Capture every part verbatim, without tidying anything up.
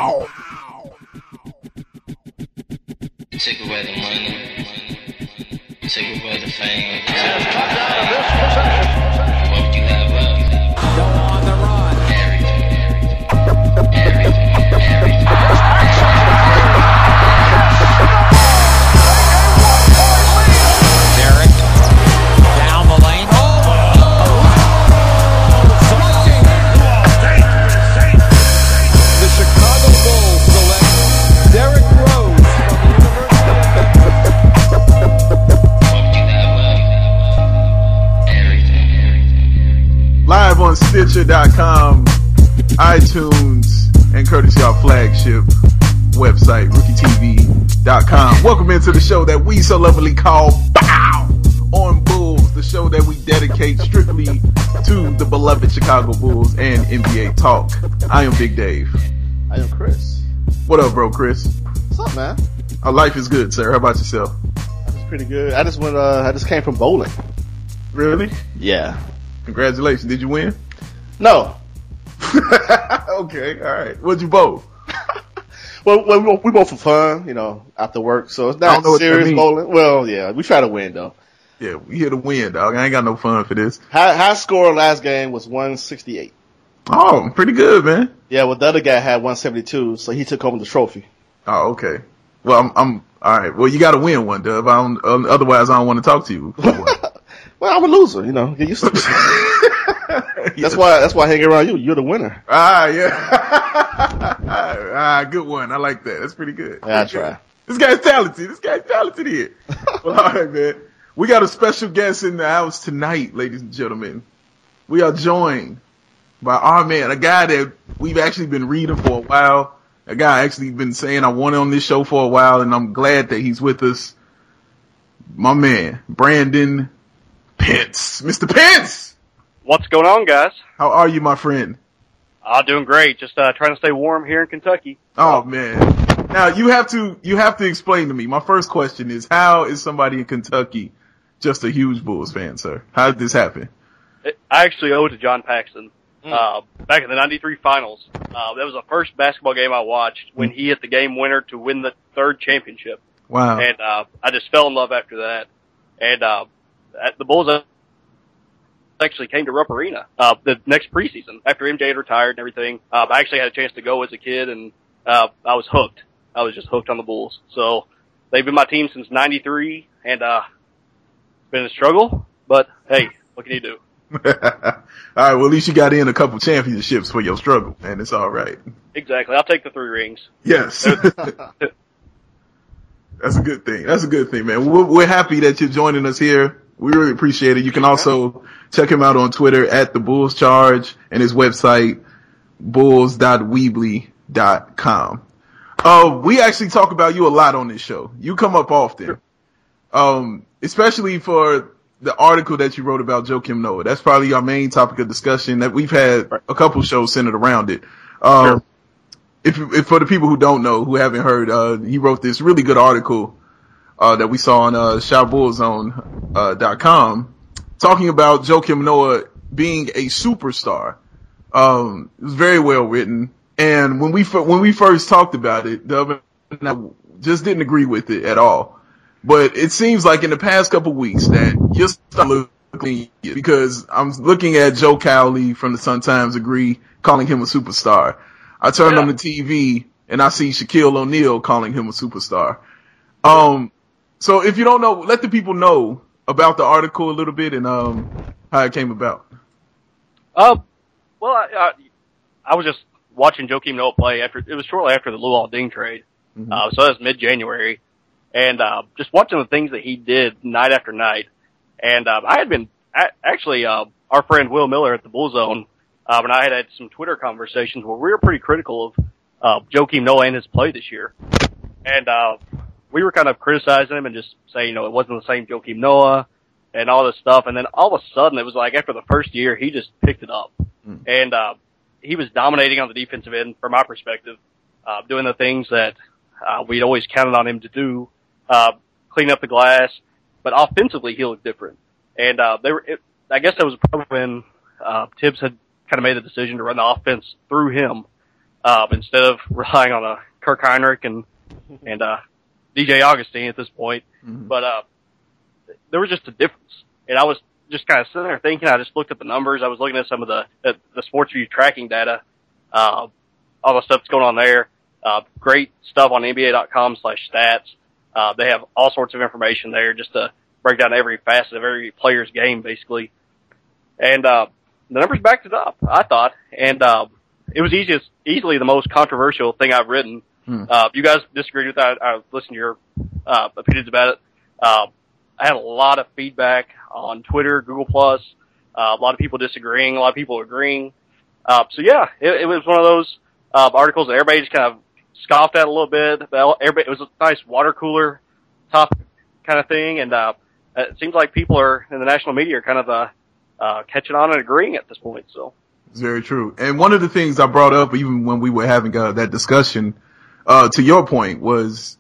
Take away the money, take away the fame. Has come down to this possession. What would you have left? Go on the run. Everything, everything, everything. Derek down the lane. Oh! The Chicago Bulls select Derrick Rose from the University of Memphis. What would you have left? Everything, everything. Live on Stitcher dot com, iTunes, and courtesy our flagship website, Rookie T V dot com. Welcome into the show that we so lovingly call Bow on Bulls, the show that we dedicate strictly to the beloved Chicago Bulls and N B A talk. I am Big Dave. I am Chris. What up, bro, Chris? What's up, man? Our life is good, sir. How about yourself? That's pretty good. I just went. Uh, I just came from bowling. Really? Yeah. Congratulations. Did you win? No. Okay, all right. What'd you bowl? Well, well, we we both for fun, you know, after work. So it's I don't not know what that serious means. bowling. Well, yeah, we try to win though. Yeah, we here to win, dog. I ain't got no fun for this. High, high score last game was one sixty-eight. Oh, pretty good, man. Yeah, well, the other guy had one seventy-two, so he took home the trophy. Oh, okay. Well, I'm, I'm all right. Well, you got to win one, Dub. I don't, uh, otherwise, I don't want to talk to you. Well, I'm a loser, you know. Get used to it. That's why. That's why I hang around you. You're the winner. Ah, yeah. Ah, good one. I like that. That's pretty good. Yeah, I try. This guy's talented. This guy's talented here. Well, all right, man. We got a special guest in the house tonight, ladies and gentlemen. We are joined by our man, a guy that we've actually been reading for a while. A guy actually been saying I want on this show for a while, and I'm glad that he's with us. My man, Brandon Pence. Mister Pence! What's going on, guys? How are you, my friend? Uh, doing great. Just uh, trying to stay warm here in Kentucky. Oh, man. Now, you have to you have to explain to me. My first question is, how is somebody in Kentucky just a huge Bulls fan, sir? How did this happen? It, I actually owe it to John Paxson. Uh, back in the ninety-three finals. Uh, that was the first basketball game I watched when he hit the game winner to win the third championship. Wow. And uh, I just fell in love after that. And uh, at the Bulls actually came to Rupp Arena uh, the next preseason after M J had retired and everything. Uh, I actually had a chance to go as a kid, and uh, I was hooked. I was just hooked on the Bulls. So they've been my team since ninety-three, and uh, it's been a struggle. But hey, what can you do? All right, well, at least you got in a couple championships for your struggle, and it's all right. Exactly. I'll take the three rings. Yes. That's a good thing. That's a good thing, man. We're, we're happy that you're joining us here. We really appreciate it. You can also check him out on Twitter at the Bulls Charge and his website, bulls dot weebly dot com. Uh, we actually talk about you a lot on this show. You come up often. Um, especially for the article that you wrote about Joakim Noah. That's probably our main topic of discussion that we've had a couple shows centered around it. Um, Sure. if, if for the people who don't know, who haven't heard, uh, he wrote this really good article, uh, that we saw on, uh, Shot Bullzone, uh, dot com talking about Joakim Noah being a superstar. Um, it was very well written. And when we, when we first talked about it, Dub and I just didn't agree with it at all. But it seems like in the past couple weeks that you're starting to look, because I'm looking at Joe Cowley from the Sun-Times Agree calling him a superstar. I turned Yeah. on the T V and I see Shaquille O'Neal calling him a superstar. Um, so if you don't know, let the people know about the article a little bit and um how it came about. Uh, well, I, I, I was just watching Joakim Noah play after, it was shortly after the Luol Deng trade. Mm-hmm. Uh, so that was mid-January. And, uh, just watching the things that he did night after night. And, uh, I had been, a- actually, uh, our friend Will Miller at the Bullzone, uh, and I had had some Twitter conversations where we were pretty critical of, uh, Joakim Noah and his play this year. And, uh, we were kind of criticizing him and just saying, you know, it wasn't the same Joakim Noah and all this stuff. And then all of a sudden it was like after the first year, he just picked it up. Mm. And, uh, he was dominating on the defensive end from my perspective, uh, doing the things that, uh, we'd always counted on him to do. Uh, clean up the glass, but offensively he looked different. And, uh, they were, it, I guess that was probably when, uh, Tibbs had kind of made the decision to run the offense through him. uh, instead of relying on uh, Kirk Heinrich and and uh, D J Augustine at this point. Mm-hmm. But uh, there was just a difference, and I was just kind of sitting there thinking. I just looked at the numbers. I was looking at some of the the, the Sports View tracking data, uh, all the stuff that's going on there. Uh, great stuff on N B A dot com slash stats. Uh, they have all sorts of information there just to break down every facet of every player's game, basically. And, uh, the numbers backed it up, I thought. And, uh, it was easiest, easily the most controversial thing I've written. Hmm. Uh, if you guys disagreed with that, I listened to your, uh, opinions about it. Uh, I had a lot of feedback on Twitter, Google Plus, uh, a lot of people disagreeing, a lot of people agreeing. Uh, so yeah, it, it was one of those, uh, articles that everybody just kind of scoffed at a little bit. Everybody, it was a nice water cooler topic kind of thing, and uh, it seems like people are in the national media are kind of uh, uh, catching on and agreeing at this point. So it's very true. And one of the things I brought up, even when we were having uh, that discussion, uh, to your point, was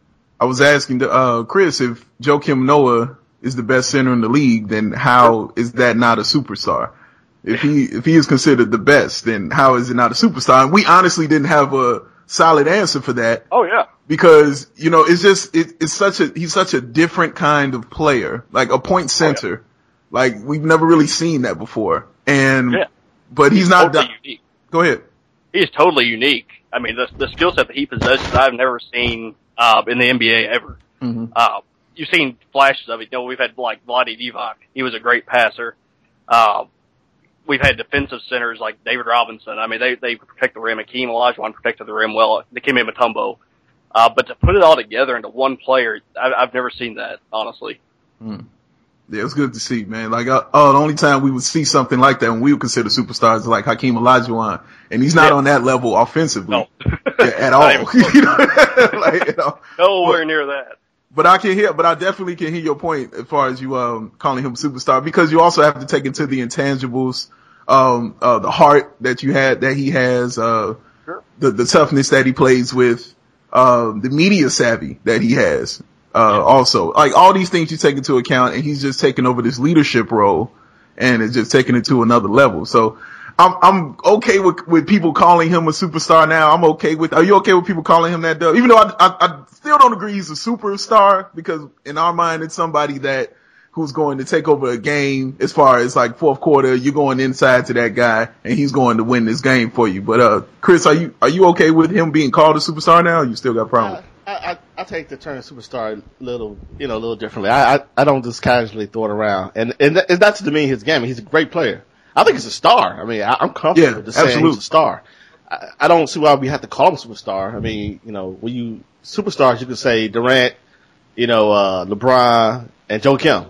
I was asking uh, Chris if Joakim Noah is the best center in the league, then how is that not a superstar? If he if he is considered the best, then how is it not a superstar? And we honestly didn't have a solid answer for that. Oh yeah. Because, you know, it's just, it, it's such a, he's such a different kind of player, like a point center. Oh, yeah. Like we've never really seen that before. And, yeah. but he's, he's not, totally di- unique. Go ahead. He is totally unique. I mean, the, the skill set that he possesses, I've never seen, uh, in the N B A ever. Mm-hmm. Uh, you've seen flashes of it. You know, we've had like Vlade Divac. He was a great passer. Uh, We've had defensive centers like David Robinson. I mean, they, they protect the rim. Akeem Olajuwon protected the rim well. Dikembe Mutombo. Uh, but to put it all together into one player, I, I've never seen that, honestly. Mm. Yeah, it's good to see, man. Like, uh, oh, the only time we would see something like that when we would consider superstars is like Hakeem Olajuwon. And he's not yeah. on that level offensively. No. yeah, at all. you know? like, you know, Nowhere but, near that. But I can hear, but I definitely can hear your point as far as you, um, calling him superstar, because you also have to take into the intangibles, um, uh, the heart that you had, that he has, uh, sure. the, the toughness that he plays with, um, the media savvy that he has, uh, yeah. also. Like all these things you take into account, and he's just taking over this leadership role and it's just taking it to another level. So I'm, I'm okay with, with people calling him a superstar now. I'm okay with, are you okay with people calling him that though? Even though I, I, I still don't agree he's a superstar, because in our mind, it's somebody that, who's going to take over a game as far as like fourth quarter, you're going inside to that guy and he's going to win this game for you. But, uh, Chris, are you, are you okay with him being called a superstar now? Or you still got a problem? Uh, I, I, I take the term superstar a little, you know, a little differently. I, I, I don't just casually throw it around. And, and it's not to demean his game. He's a great player. I think he's a star. I mean, I, I'm comfortable yeah, with just saying absolutely. he's a star. I, I don't see why we have to call him a superstar. I mean, you know, when you, superstars, you could say Durant, you know, uh, LeBron, and Joakim.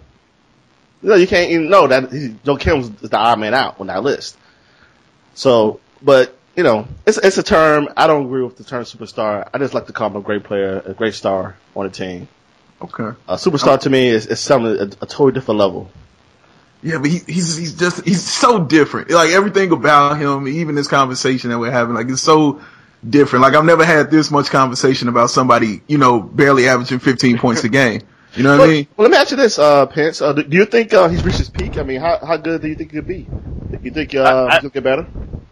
You know, you can't even know that Joakim is the odd man out on that list. So, but, you know, it's, it's a term. I don't agree with the term superstar. I just like to call him a great player, a great star on a team. Okay. A superstar to me is, is something, a, a totally different level. Yeah, but he, he's, he's just, he's so different. Like everything about him, even this conversation that we're having, like it's so different. Like I've never had this much conversation about somebody, you know, barely averaging fifteen points a game. You know what well, I mean? Well, let me ask you this, uh, Pence. Uh, do, do you think, uh, he's reached his peak? I mean, how, how good do you think he could be? You think, uh, I, I, he'll get better?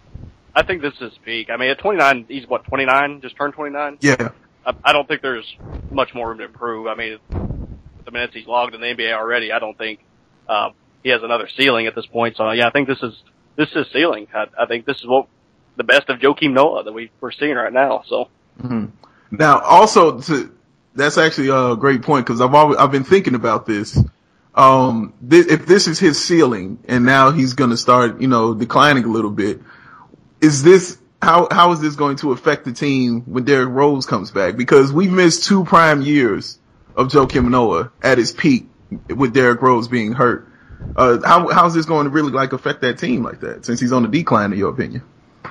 I think this is his peak. I mean, at twenty-nine, he's what, twenty-nine? Just turned twenty-nine? Yeah. I, I don't think there's much more room to improve. I mean, with the minutes he's logged in the N B A already, I don't think, uh, he has another ceiling at this point. So yeah, I think this is, this is ceiling. I, I think this is what the best of Joakim Noah that we, we're seeing right now. So. Mm-hmm. Now, also to, that's actually a great point, because I've always, I've been thinking about this. Um, th- if this is his ceiling and now he's going to start, you know, declining a little bit, is this, how, how is this going to affect the team when Derrick Rose comes back? Because we've missed two prime years of Joakim Noah at his peak with Derrick Rose being hurt. Uh, how, how is this going to really like affect that team like that, since he's on the decline, in your opinion?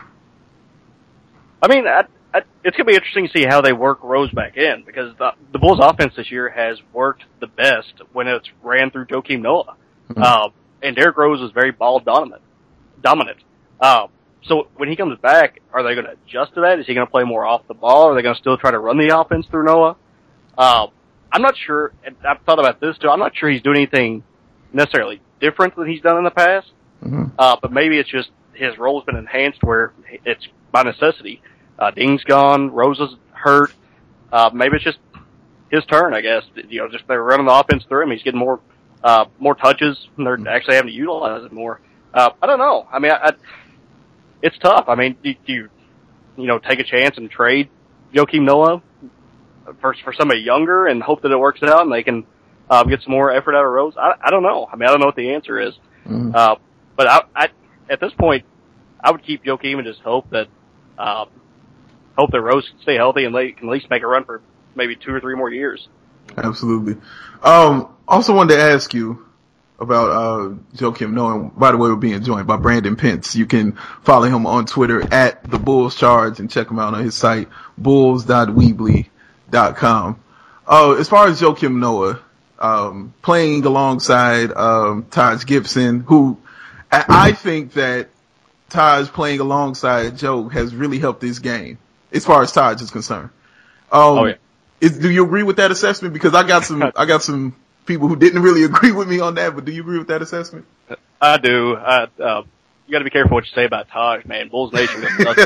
I mean, I, I, it's going to be interesting to see how they work Rose back in, because the, the Bulls offense this year has worked the best when it's ran through Joakim Noah. Mm-hmm. Uh, and Derrick Rose is very ball dominant. dominant. Uh, so when he comes back, are they going to adjust to that? Is he going to play more off the ball? Are they going to still try to run the offense through Noah? Uh, I'm not sure, and I've thought about this too, I'm not sure he's doing anything necessarily different than he's done in the past. Mm-hmm. Uh, but maybe it's just his role's been enhanced where it's by necessity. Uh, Dean's gone. Rosa's hurt. Uh, maybe it's just his turn, I guess. You know, just they're running the offense through him. He's getting more, uh, more touches, and they're actually having to utilize it more. Uh, I don't know. I mean, I, I, it's tough. I mean, do, do you, you know, take a chance and trade Joakim Noah for, for somebody younger and hope that it works out and they can, uh, get some more effort out of Rose? I, I don't know. I mean, I don't know what the answer is. Mm-hmm. Uh, but I, I, at this point, I would keep Joakim and just hope that, uh, hope that Rose can stay healthy and they can at least make a run for maybe two or three more years. Absolutely. Um, also wanted to ask you about, uh, Joakim Noah. And by the way, we're being joined by Brandon Pence. You can follow him on Twitter at the Bulls Charge and check him out on his site, bulls dot weebly dot com. Uh, as far as Joakim Noah, um, playing alongside, um, Taj Gibson, who I, I think that Taj playing alongside Joe has really helped this game as far as Taj is concerned. Um, oh, yeah. is, do you agree with that assessment? Because I got some, I got some people who didn't really agree with me on that, but do you agree with that assessment? I do. I, uh, you gotta be careful what you say about Taj, man. Bulls Nation is nuts.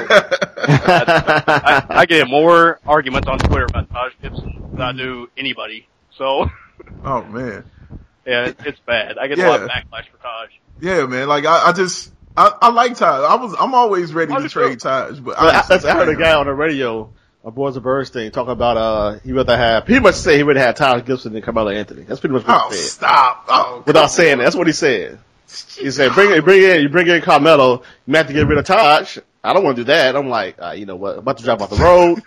I, I, I get more arguments on Twitter about Taj Gibson than I do anybody. So. Oh man. Yeah, it, it's bad. I get yeah. a lot of backlash for Taj. Yeah, man. Like I, I just, I, I like Taj. I was, I'm always ready to trade Taj, but I, I, I heard a guy on the radio, on Boys of Bernstein, talking about uh he would have pretty much say he would have Taj Gibson and Carmelo Anthony. That's pretty much what oh, he said. Stop! Oh, without saying that, that's what he said. He said, "Bring it, bring in, you bring in Carmelo. You have to get rid of Taj. I don't want to do that." I'm like, uh, you know what? I'm about to drive off the road.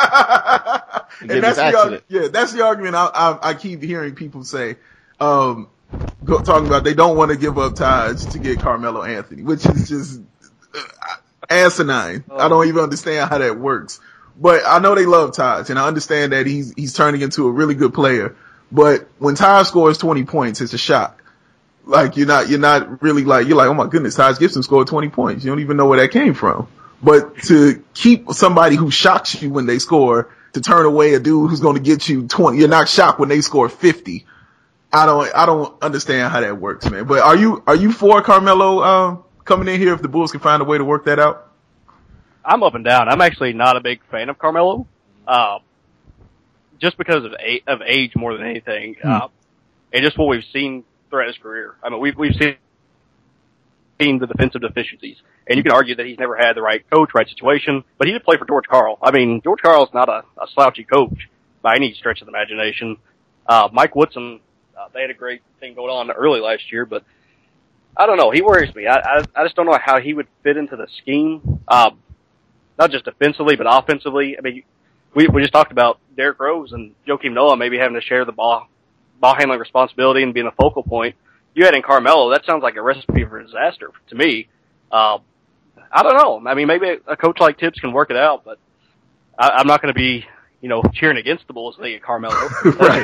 and and that's the, yeah, that's the argument I, I, I keep hearing people say. Um, Go, talking about they don't want to give up Taj to get Carmelo Anthony, which is just uh, asinine. Oh. I don't even understand how that works. But I know they love Taj, and I understand that he's he's turning into a really good player. But when Taj scores twenty points, it's a shock. Like you're not you're not really like you're like, oh my goodness, Taj Gibson scored twenty points. You don't even know where that came from. But to keep somebody who shocks you when they score, to turn away a dude who's going to get you twenty, you're not shocked when they score fifty. I don't, I don't understand how that works, man. But are you, are you for Carmelo, um, coming in here if the Bulls can find a way to work that out? I'm up and down. I'm actually not a big fan of Carmelo, uh, just because of, a- of age more than anything, hmm. uh, and just what we've seen throughout his career. I mean, we've, we've seen, seen the defensive deficiencies, and you can argue that he's never had the right coach, right situation, but he did play for George Karl. I mean, George Karl's not a, a slouchy coach by any stretch of the imagination. Uh, Mike Woodson, Uh, they had a great thing going on early last year, but I don't know. He worries me. I, I, I just don't know how he would fit into the scheme, um, not just defensively, but offensively. I mean, we, we just talked about Derrick Rose and Joakim Noah maybe having to share the ball, ball handling responsibility and being a focal point. You had in Carmelo, that sounds like a recipe for disaster to me. Uh, I don't know. I mean, maybe a coach like Tibbs can work it out, but I, I'm not going to be, you know, cheering against the Bulls when they get Carmelo. Right.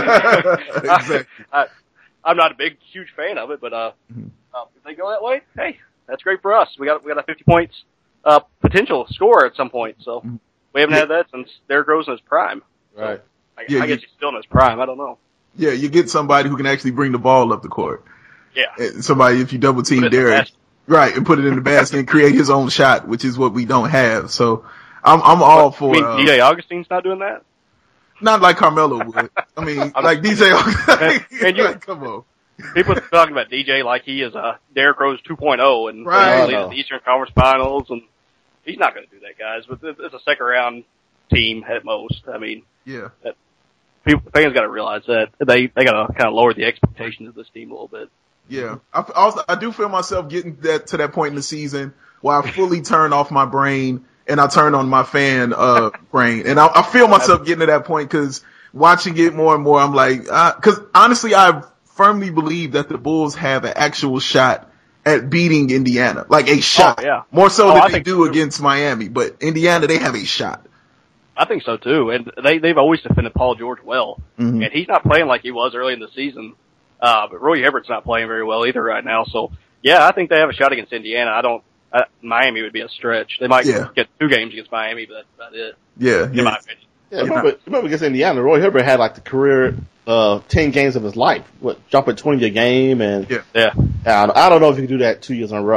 Exactly. I, I, I'm not a big, huge fan of it, but, uh, mm-hmm. uh, if they go that way, hey, that's great for us. We got, we got a fifty points, uh, potential score at some point. So mm-hmm. we haven't yeah. had that since Derrick Rose in his prime. Right. So I, yeah, I guess you, he's still in his prime. I don't know. Yeah. You get somebody who can actually bring the ball up the court. Yeah. And somebody, if you double team Derrick, right, and put it in the basket and create his own shot, which is what we don't have. So, I'm, I'm all for, I mean, uh, D J Augustine's not doing that? Not like Carmelo would. I mean, like D J Augustine. And you, like, come on. People are talking about D J like he is a Derrick Rose two point oh and right. leads the Eastern Conference Finals, and he's not going to do that, guys. But it's a second round team at most. I mean, yeah. That, people, fans got to realize that they they got to kind of lower the expectations of this team a little bit. Yeah, I also I do feel myself getting that to that point in the season where I fully turn off my brain and I turn on my fan uh brain, and I, I feel myself getting to that point because watching it more and more, I'm like, because uh, honestly, I firmly believe that the Bulls have an actual shot at beating Indiana, like a shot, oh, yeah. more so oh, than I they do against Miami. But Indiana, they have a shot. I think so too, and they they've always defended Paul George well, mm-hmm. and he's not playing like he was early in the season. Uh, but Roy Hibbert's not playing very well either right now. So yeah, I think they have a shot against Indiana. I don't. Uh, Miami would be a stretch. They might yeah. get two games against Miami, but that's about it. Yeah, in yeah. my opinion. Yeah, remember, remember against Indiana, Roy Hibbert had like the career uh ten games of his life. What, jumping twenty a game, and yeah, yeah. I don't, I don't know if you can do that two years in a row.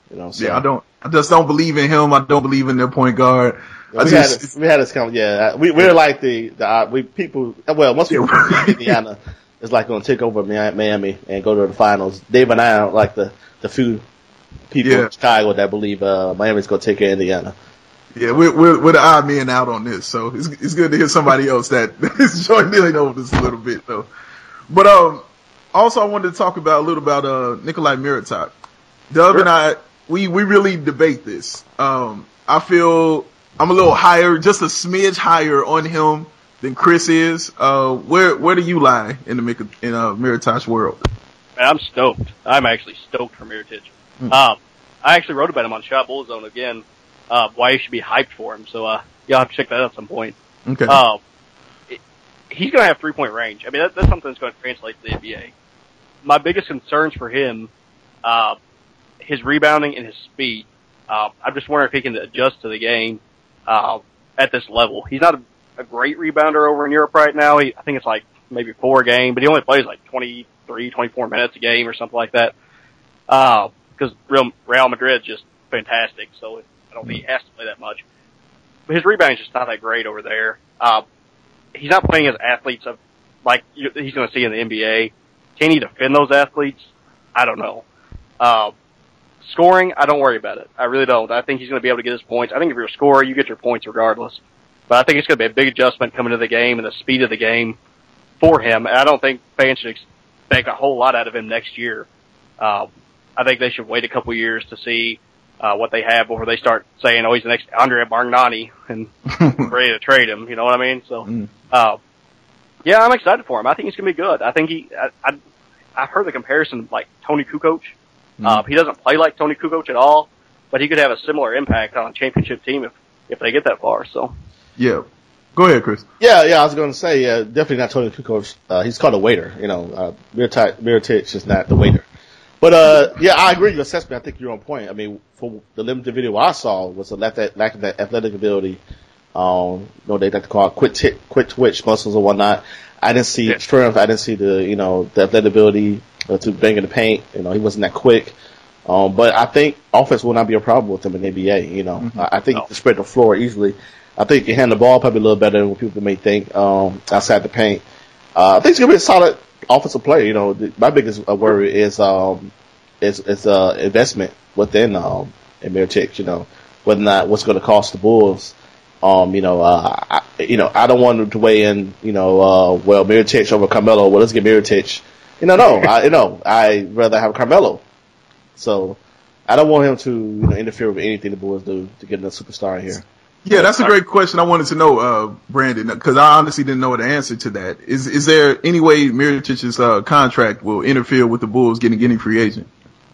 You know, so. Yeah, I don't, I just don't believe in him. I don't believe in their point guard. Yeah, I we, just, had, we had this kind of, yeah, we, we're like the, the, uh, we people, well, once we Yeah. beat Indiana, it's like going to take over Miami and go to the finals. Dave and I are like the, the few people Yeah. in Chicago that believe, uh, Miami's going to take care of Indiana. yeah, we're, we're, we're the odd men out on this, so it's, it's good to hear somebody else that is joining over this a little bit though. But, um, also I wanted to talk about a little about, uh, Nikolai Mirotic. Dub Sure. and I, we, we really debate this. Um, I feel I'm a little higher, just a smidge higher on him than Chris is. Uh, where, where do you lie in the, Mik- in, uh, Mirotic's world? Man, I'm stoked. I'm actually stoked for Mirotic. Hmm. Um, I actually wrote about him on Shot Bull Zone again, uh, why you should be hyped for him. So, uh, you'll have to check that out at some point. Okay. Um, it, he's gonna have three point range. I mean, that, that's something that's going to translate to the N B A. My biggest concerns for him, uh, his rebounding and his speed. Uh, I'm just wondering if he can adjust to the game, uh, at this level. He's not a, a great rebounder over in Europe right now. He, I think it's like maybe four a game, but he only plays like twenty-three, twenty-four minutes a game or something like that. Uh, cause Real, Real Madrid's just fantastic, so I don't think he has to play that much. But his rebounding's just not that great over there. Uh, he's not playing as athletes of, like you, he's gonna see in the N B A. Can he defend those athletes? I don't know. Uh, Scoring, I don't worry about it. I really don't. I think he's going to be able to get his points. I think if you're a scorer, you get your points regardless. But I think it's going to be a big adjustment coming to the game and the speed of the game for him. And I don't think fans should expect a whole lot out of him next year. Uh, I think they should wait a couple years to see uh, what they have before they start saying, oh, he's the next Andre Bargnani and ready to trade him. You know what I mean? So, Mm. uh, yeah, I'm excited for him. I think he's going to be good. I think he, I, I, I've heard the comparison like Tony Kukoc. Uh, he doesn't play like Tony Kukoc at all, but he could have a similar impact on a championship team if, if they get that far, so. Yeah. Go ahead, Chris. Yeah, yeah, I was going to say, uh, definitely not Tony Kukoc. Uh, he's called a waiter, you know, uh, Mirotic, Mirotic is not the waiter. But, uh, yeah, I agree with your assessment. I think you're on point. I mean, for the limited video I saw was a lack, that, lack of that athletic ability. Um, you know, they like to call it quick tick, quick twitch muscles or whatnot. I didn't see Yeah. strength. I didn't see the, you know, the athletic ability uh, to bang in the paint. You know, he wasn't that quick. Um, but I think offense will not be a problem with him in the N B A. You know, Mm-hmm. I, I think No. he can spread the floor easily. I think he can handle the ball probably a little better than what people may think, um, outside the paint. Uh, I think he's going to be a solid offensive player. You know, the, my biggest uh, worry is, um, is, is, uh, investment within, um, in Mirotic, you know, whether or not what's going to cost the Bulls. Um, you know, uh, I, you know, I don't want him to weigh in, you know, uh, well, Mirotic over Carmelo. Well, let's get Mirotic. You know, no, I, you know, I'd rather have Carmelo. So, I don't want him to, you know, interfere with anything the Bulls do to get another superstar here. Yeah, that's a great question. I wanted to know, uh, Brandon, because I honestly didn't know the answer to that. Is is there any way Mirotic's uh, contract will interfere with the Bulls getting any free agent?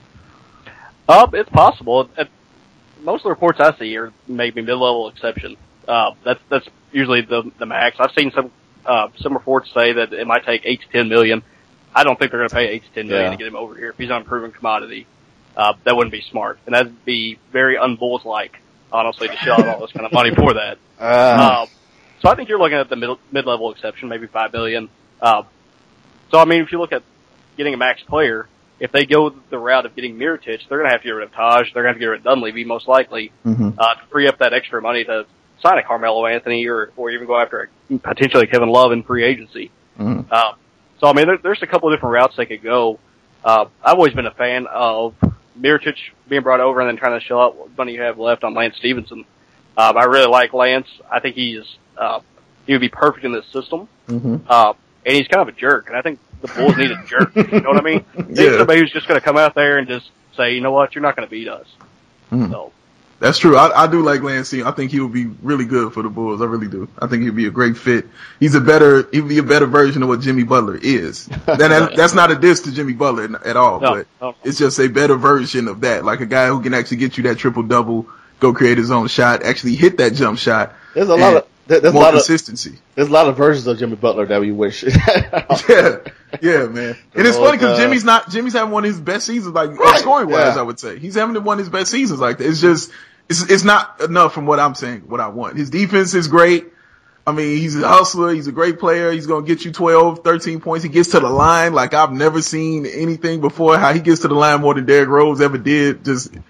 Uh, it's possible. It, most of the reports I see are maybe mid-level exception. Uh, that's, that's usually the, the max. I've seen some, uh, some reports say that it might take eight to ten million. I don't think they're going to pay eight to ten million Yeah. to get him over here. If he's an unproven commodity, uh, that wouldn't be smart. And that'd be very un-Bulls-like, honestly, to shell out all this kind of money for that. Uh, Um, so I think you're looking at the mid, mid-level exception, maybe five million. Uh, so I mean, if you look at getting a max player, if they go the route of getting Mirotic, they're going to have to get rid of Taj. They're going to have to get rid of Dunleavy, most likely, Mm-hmm. uh, to free up that extra money to sign a Carmelo Anthony or, or even go after a, potentially Kevin Love in free agency. Mm-hmm. Uh, so I mean, there, there's a couple of different routes they could go. Uh, I've always been a fan of Mirotic being brought over and then trying to shell out what money you have left on Lance Stevenson. Um, I really like Lance. I think he's, uh, he would be perfect in this system. Mm-hmm. Uh, and he's kind of a jerk, and I think the Bulls need a jerk. You know what I mean? They need Yeah. somebody who's just going to come out there and just say, you know what, you're not going to beat us. Mhm. So, That's true. I, I do like Lance Stevenson. I think he would be really good for the Bulls. I really do. I think he'd be a great fit. He's a better, he'd be a better version of what Jimmy Butler is. That, that, that's not a diss to Jimmy Butler at all, No, but no. it's just a better version of that. Like a guy who can actually get you that triple double, go create his own shot, actually hit that jump shot. there's a and lot of, there- there's a more lot of, consistency. there's a lot of versions of Jimmy Butler that we wish. yeah, yeah, man. And it's Well, funny because uh, Jimmy's not, Jimmy's having one of his best seasons, like Right, scoring wise, yeah. I would say. He's having one of his best seasons like that. It's just, it's, it's not enough from what I'm saying, what I want. His defense is great. I mean, he's a hustler. He's a great player. He's going to get you twelve, thirteen points. He gets to the line like I've never seen anything before. How he gets to the line more than Derrick Rose ever did. Just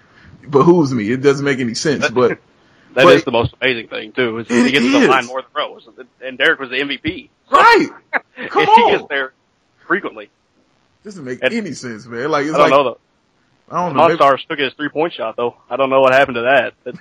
behooves me. It doesn't make any sense, but That but, is the most amazing thing too. Is It he gets to is. the line more than Rose, and Derek was the M V P. right. Come and on. He gets there frequently. Doesn't make And- any sense, man. Like it's I don't like know though. I don't know. maybe- Monstars took his three point shot though. I don't know what happened to that. It,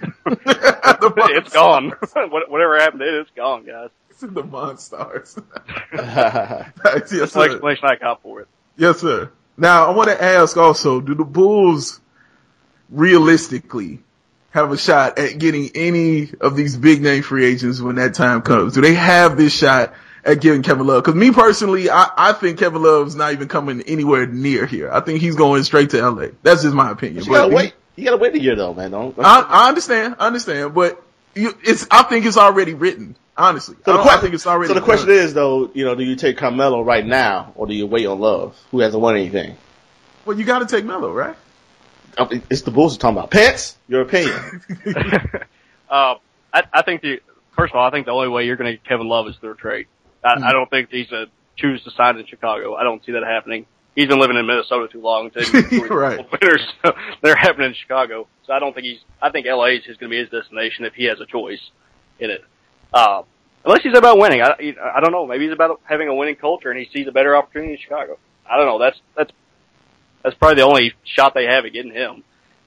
The it's gone. What- Whatever happened to it, it's gone, guys. It's in the Monstars. yeah, yes, That's the sir. explanation I got for it. Yes, sir. Now, I want to ask also, do the Bulls realistically have a shot at getting any of these big name free agents when that time comes? Do they have this shot at getting Kevin Love? Because me personally, I, I think Kevin Love's not even coming anywhere near here. I think he's going straight to L A. That's just my opinion. you gotta But- wait. You gotta wait a year though, man. Don't. don't- I, I understand, I understand, but you, it's, I think it's already written, honestly. So I, the, don't- question, I think it's already so the done. question is though, you know, do you take Carmelo right now or do you wait on Love, who hasn't won anything? Well, you gotta take Melo, right? I mean, it's the Bulls we're talking about. Pence, your opinion? uh, I, I think the first of all, I think the only way you're going to get Kevin Love is through a trade. I, Mm. I don't think he's a choose to sign in Chicago. I don't see that happening. He's been living in Minnesota too long to Right. winners. So they're happening in Chicago. So I don't think he's. I think L A is going to be his destination if he has a choice in it. Uh, unless he's about winning. I, I don't know. Maybe he's about having a winning culture and he sees a better opportunity in Chicago. I don't know. That's that's that's probably the only shot they have at getting him.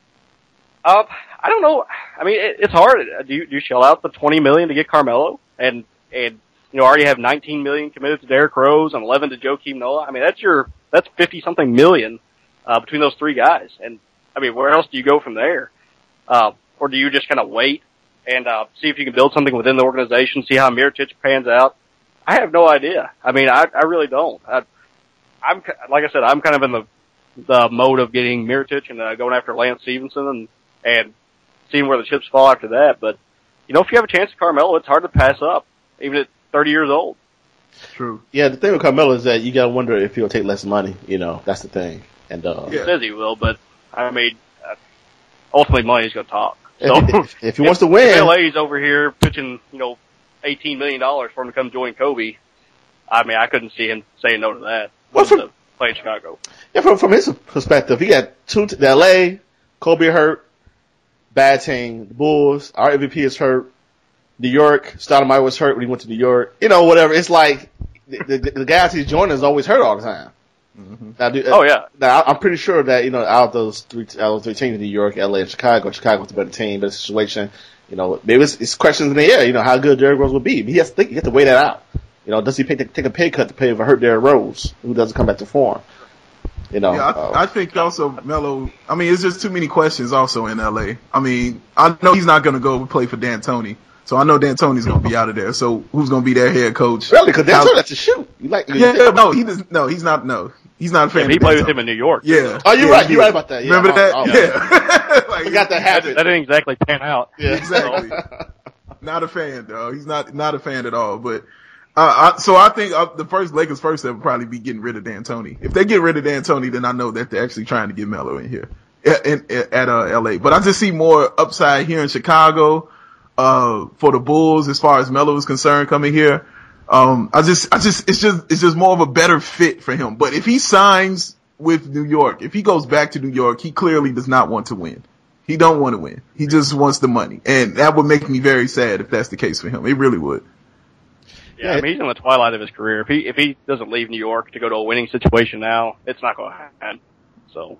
Uh, I don't know. I mean, it, it's hard. Do you, do you shell out the twenty million to get Carmelo and and you know already have nineteen million committed to Derrick Rose and eleven to Joakim Noah? I mean, that's your that's fifty something million uh, between those three guys. And I mean, where else do you go from there? Uh, or do you just kind of wait and uh, see if you can build something within the organization, see how Mirotic pans out? I have no idea. I mean, I, I really don't. I, I'm like I said, I'm kind of in the the mode of getting Mirotic and uh, going after Lance Stevenson and and seeing where the chips fall after that. But you know, if you have a chance at Carmelo, it's hard to pass up, even at thirty years old. True. Yeah, the thing with Carmelo is that you gotta wonder if he'll take less money. You know, that's the thing. And uh, He Yeah. says he will, but I mean, uh, ultimately, money's going to talk. So if, if, if he wants to if win, L A's over here pitching, you know, eighteen million dollars for him to come join Kobe. I mean, I couldn't see him saying no to that. Well, from- to play in Chicago. yeah, from from his perspective, he got two. T- the L A, Kobe hurt, bad team. The Bulls, our M V P is hurt. New York, Stoudemire was hurt when he went to New York. You know, whatever. It's like the, the, the guys he's joining is always hurt all the time. Mm-hmm. Now, do, Oh yeah, Now, I'm pretty sure that, you know, out of those three, out of those three teams, New York, L A, and Chicago, Chicago's the better team, better situation. You know, maybe it's, it's questions in the air, you know, how good Derrick Rose will be. But he has to think, you have to weigh that out. You know, does he pay, take a pay cut to pay for hurt Derrick Rose, who doesn't come back to form? You know, Yeah, I, uh, I think also Melo. I mean, it's just too many questions also in L A. I mean, I know he's not going to go play for D'Antoni, so I know D'Antoni's going to be out of there. So who's going to be their head coach? really, because How- that's to shoot. You like, you Yeah, think- no, he does. No, he's not. No, he's not a fan. yeah, he of played with D'Antoni. him in New York. Yeah. Oh, you're Yeah, right. he You're right did. about that. Yeah, Remember that? oh, oh, Yeah. Like, I got that That, habit. that didn't exactly pan out. Yeah, Exactly. Not a fan, though. He's not not a fan at all. But uh, I, so I think uh, the first Lakers first step would probably be getting rid of D'Antoni. If they get rid of D'Antoni, then I know that they're actually trying to get Melo in here at, in, at uh, L A. But I just see more upside here in Chicago uh, for the Bulls as far as Melo is concerned coming here. Um, I just, I just, it's just, it's just more of a better fit for him. But if he signs with New York, if he goes back to New York, he clearly does not want to win. He don't want to win. He just wants the money. And that would make me very sad if that's the case for him. It really would. Yeah, I mean, he's in the twilight of his career. If he if he doesn't leave New York to go to a winning situation now, it's not going to happen. So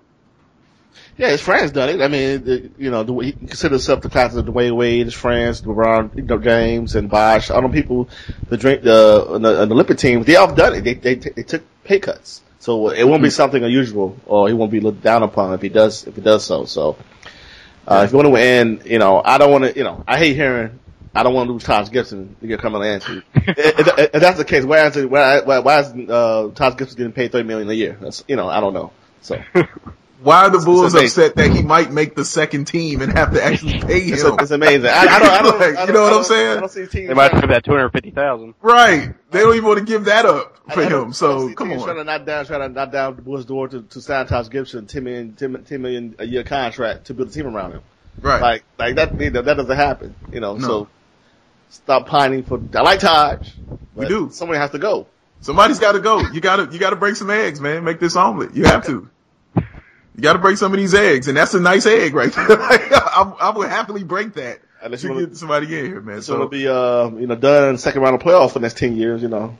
Yeah, his friends done it. I mean, the, you know, the, he considers himself the class of Dwayne Wade, his friends, LeBron, you know, James, and Bosh. All them people, the drink, the, the, the Olympic team, they all done it. They, they, they took pay cuts. So it won't be something unusual, or he won't be looked down upon if he does, if he does so. So, uh, if you want to win, you know, I don't want to, you know, I hate hearing, I don't want to lose Taj Gibson to get Carmelo Anthony. if, if, if that's the case, why is, it, why, why, why is, uh, Taj Gibson getting paid thirty million a year? That's, you know, I don't know. So. Why are the Bulls amazing. upset that he might make the second team and have to actually pay him? It's, a, it's amazing. I, I don't, I don't, Like, I you don't, know what I I'm don't- saying? I don't see teams they might trying- have that two hundred fifty thousand. Right. They don't even want to give that up for I don't- him. I don't So see come teams on. Trying to knock down, trying to knock down the Bulls' door to, to sign Taj Gibson, ten million, ten, ten million a year contract to build a team around him. Right. Like, like that, you know, that doesn't happen. You know, No. so stop pining for. I like Taj. We but do. Somebody has to go. Somebody's got to go. You got to, you got to break some eggs, man. Make this omelet. You have to. You got to break some of these eggs, and that's a nice egg right there. I, I would happily break that Unless to you wanna, get somebody in here, man. it's So going to be, uh, you know, done second round of playoffs for the next ten years, you know.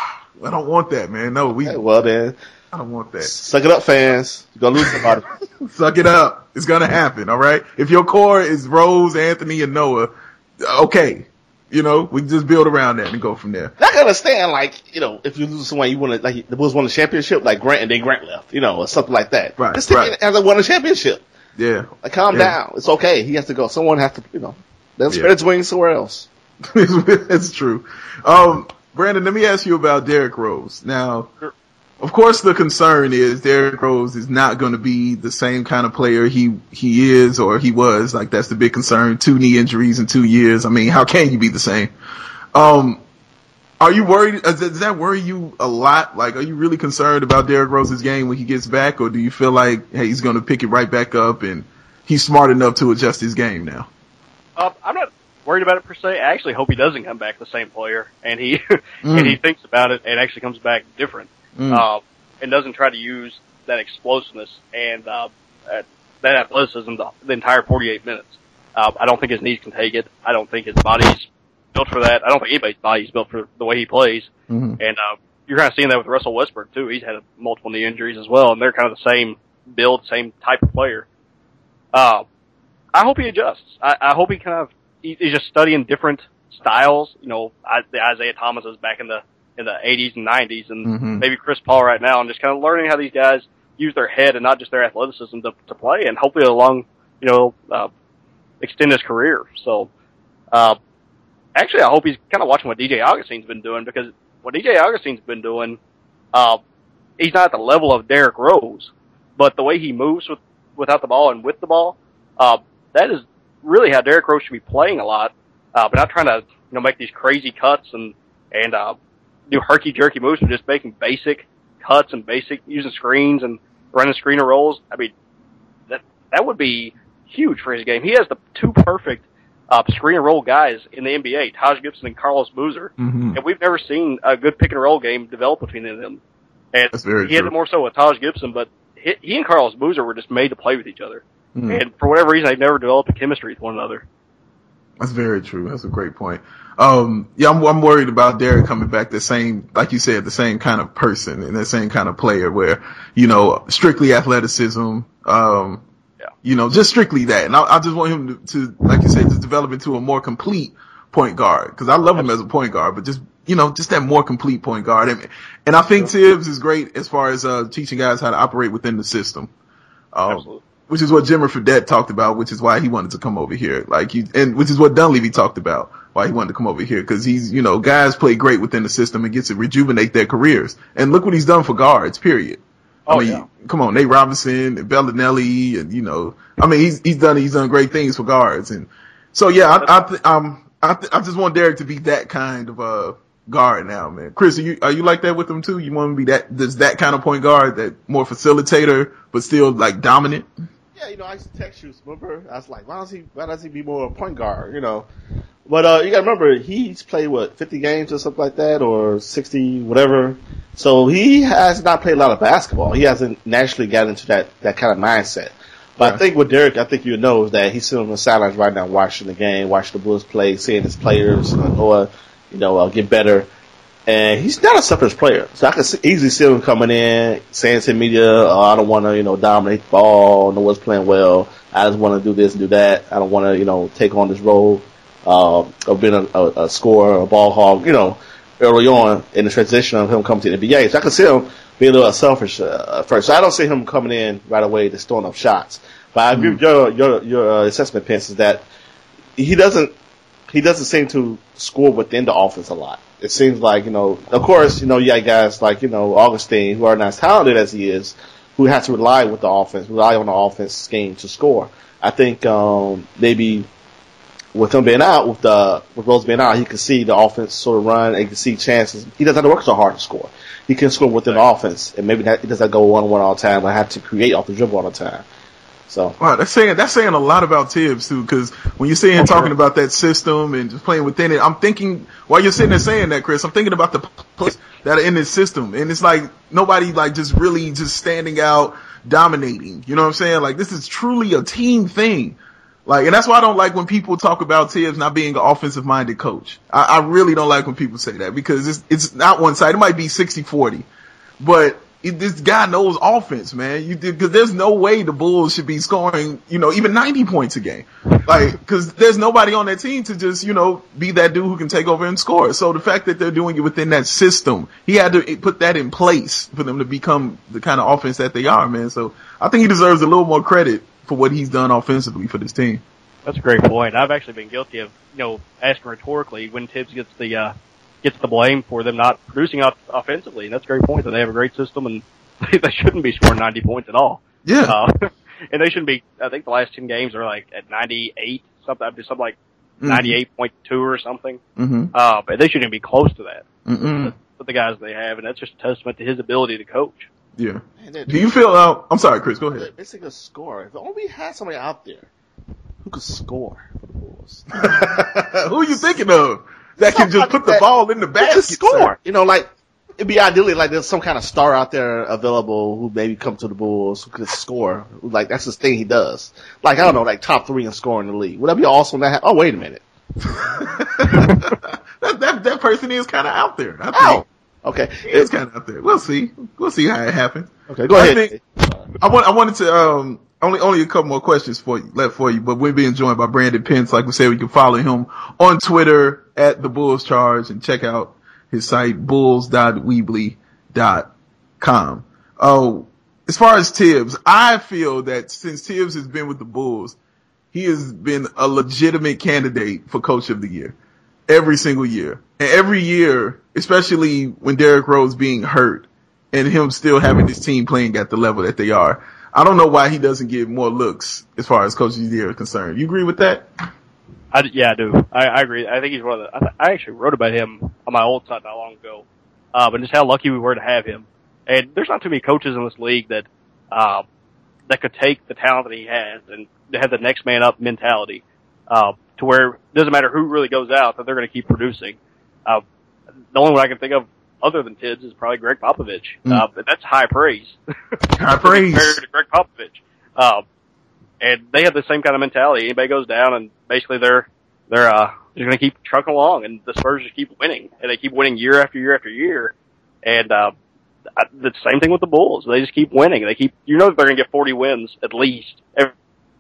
I don't want that, man. No, we. Hey, well, then. I don't want that. Suck it up, fans. You're going to lose somebody. Suck it up. It's gonna happen, all right? If your core is Rose, Anthony, and Noah, okay. You know, we can just build around that and go from there. I can understand, like, you know, if you lose someone, you want to, like, the Bulls won the championship, like Grant and then Grant left, you know, or something like that. Right, This team right. hasn't won a championship. Yeah. Like, calm Yeah. down. It's okay. He has to go. Someone has to, you know, let him Yeah. spread his wings somewhere else. It's true. Um, Brandon, let me ask you about Derrick Rose. Now, Sure. of course, the concern is Derrick Rose is not going to be the same kind of player he he is or he was. Like, that's the big concern. Two knee injuries in two years. I mean, how can you be the same? Um, are you worried? Does does that worry you a lot? Like, are you really concerned about Derrick Rose's game when he gets back, or do you feel like, hey, he's going to pick it right back up and he's smart enough to adjust his game now? Uh, I'm not worried about it per se. I actually hope he doesn't come back the same player, and he and he thinks about it and actually comes back different, Mm. uh, and doesn't try to use that explosiveness and uh, that that athleticism the, the entire forty-eight minutes. Uh, I don't think his knees can take it. I don't think his body's built for that. I don't think anybody's body's built for the way he plays. Mm-hmm. And uh, you're kind of seeing that with Russell Westbrook too. He's had multiple knee injuries as well, and they're kind of the same build, same type of player. Uh, I hope he adjusts. I, I hope he kind of he, he's just studying different styles. You know, I, the Isaiah Thomases back in the in the eighties and nineties, and Mhm. maybe Chris Paul right now, and just kind of learning how these guys use their head and not just their athleticism to, to play, and hopefully along, you know, uh, extend his career. So, uh, actually, I hope he's kind of watching what D J Augustine's been doing, because what D J Augustine's been doing, uh, he's not at the level of Derrick Rose, but the way he moves with without the ball and with the ball, uh, that is really how Derrick Rose should be playing a lot, uh, but not trying to, you know, make these crazy cuts and, and, uh, do herky-jerky moves, but just making basic cuts and basic, using screens and running screener rolls. I mean, that, that would be huge for his game. He has the two perfect, uh, screen and roll guys in the N B A, Taj Gibson and Carlos Boozer. Mm-hmm. And we've never seen a good pick and roll game develop between them. And That's very he had true. it more so with Taj Gibson, but he, he and Carlos Boozer were just made to play with each other. Mhm. And for whatever reason, they've never developed a chemistry with one another. That's very true. That's a great point. Um, yeah, I'm, I'm worried about Derrick coming back the same, like you said, the same kind of person and the same kind of player where, you know, strictly athleticism, um, Yeah. you know, just strictly that. And I, I just want him to, to, like you said, just develop into a more complete point guard. Cause I love him as a point guard, but just, you know, just that more complete point guard. And, and I think Tibbs is great as far as, uh, teaching guys how to operate within the system. Um, Absolutely. which is what Jimmer Fredette talked about, which is why he wanted to come over here. Like he, and which is what Dunleavy talked about, why he wanted to come over here. Cause he's, you know, guys play great within the system and gets to rejuvenate their careers. And look what he's done for guards, period. I Oh, mean, yeah. come on, Nate Robinson and Bellinelli and, you know, I mean, he's, he's done, he's done great things for guards. And so, yeah, I, I, th- um, I, th- I just want Derrick to be that kind of, uh, guard now, man. Chris, are you, are you like that with him too? You want him to be that, just that kind of point guard, that more facilitator, but still like dominant? Yeah, you know, I used to text you, remember? I was like, why does he, why does he be more a point guard, you know? But, uh, you gotta remember, he's played, what, fifty games or something like that, or sixty, whatever. So he has not played a lot of basketball. He hasn't naturally got into that, that kind of mindset. But Yeah. I think with Derrick, I think you know is that he's sitting on the sidelines right now watching the game, watching the Bulls play, seeing his players, or, you know, uh, get better. And he's not a selfish player. So I can see, easily see him coming in, saying to the media, oh, I don't want to, you know, dominate the ball, no one's playing well. I just want to do this and do that. I don't want to, you know, take on this role, uh, of being a, a, a scorer, a ball hog, you know, early on in the transition of him coming to the N B A. So I can see him being a little selfish, uh, first. So I don't see him coming in right away just throwing up shots. But I agree with your, your, your uh, assessment, Pence, is that he doesn't, he doesn't seem to score within the offense a lot. It seems like, you know, of course, you know, you got guys like, you know, Augustine, who are not as talented as he is, who has to rely with the offense, rely on the offense scheme to score. I think, um, maybe with him being out, with the, with Rose being out, he can see the offense sort of run and he can see chances. He doesn't have to work so hard to score. He can score within the offense, and maybe that, he doesn't go one-on-one all the time, but have to create off the dribble all the time. So wow, that's saying that's saying a lot about Tibbs too. Because when you're sitting here talking about that system and just playing within it, I'm thinking while you're sitting there saying that, Chris, I'm thinking about the players that are in this system, and it's like nobody like just really just standing out, dominating. You know what I'm saying? Like this is truly a team thing. Like, and that's why I don't like when people talk about Tibbs not being an offensive minded coach. I, I really don't like when people say that because it's it's not one side. It might be sixty forty, but it, this guy knows offense, man. You because there's no way the Bulls should be scoring, you know, even ninety points a game. Like, because there's nobody on that team to just, you know, be that dude who can take over and score. So the fact that they're doing it within that system, he had to put that in place for them to become the kind of offense that they are, man. So I think he deserves a little more credit for what he's done offensively for this team. That's a great point. I've actually been guilty of, you know, asking rhetorically when Tibbs gets the, uh, gets the blame for them not producing off- offensively. And that's a great point that they have a great system and they shouldn't be scoring ninety points at all. Yeah. Uh, and they shouldn't be, I think the last ten games are like at ninety-eight, something, something like mm-hmm. ninety-eight point two or something. Mm-hmm. Uh, but they shouldn't be close to that. Mm-hmm. With the guys they have. And that's just a testament to his ability to coach. Yeah. Man, do you feel, uh, I'm sorry, Chris, go ahead. It's like a score. If only we had somebody out there who could score for the Bulls. Who are you thinking of? That can just put the ball in the basket. Score. You know, like, it'd be ideally like there's some kind of star out there available who maybe come to the Bulls who could score. Like, that's the thing he does. Like, I don't know, like top three in scoring in the league. Would that be awesome? That ha- oh, wait a minute. that, that, that person is kind of out there. I think. Oh. Okay. It's kind of out there. We'll see. We'll see how it happens. Okay, go I ahead. Think, I want, I wanted to, um, only, only a couple more questions for you, left for you, but we're being joined by Brandon Pence. Like we said, we can follow him on Twitter at the Bulls Charge and check out his site, bulls dot weebly dot com. Oh, as far as Tibbs, I feel that since Tibbs has been with the Bulls, he has been a legitimate candidate for Coach of the Year every single year. And every year, especially when Derrick Rose being hurt and him still having his team playing at the level that they are, I don't know why he doesn't get more looks as far as Coach of the Year is concerned. You agree with that? I, yeah, I do. I, I agree. I think he's one of the, I, I actually wrote about him on my old site not long ago, uh, but just how lucky we were to have him. And there's not too many coaches in this league that, uh, that could take the talent that he has and have the next man up mentality, uh, to where it doesn't matter who really goes out, that they're going to keep producing. Uh, the only one I can think of other than Tibbs is probably Greg Popovich. Mm. Uh, but that's high praise. High praise. Compared to Greg Popovich. Uh, and they have the same kind of mentality. Anybody goes down and basically they're, they're, uh, they're going to keep trucking along and the Spurs just keep winning and they keep winning year after year after year. And, uh, the same thing with the Bulls. They just keep winning. They keep, you know, that they're going to get forty wins at least every,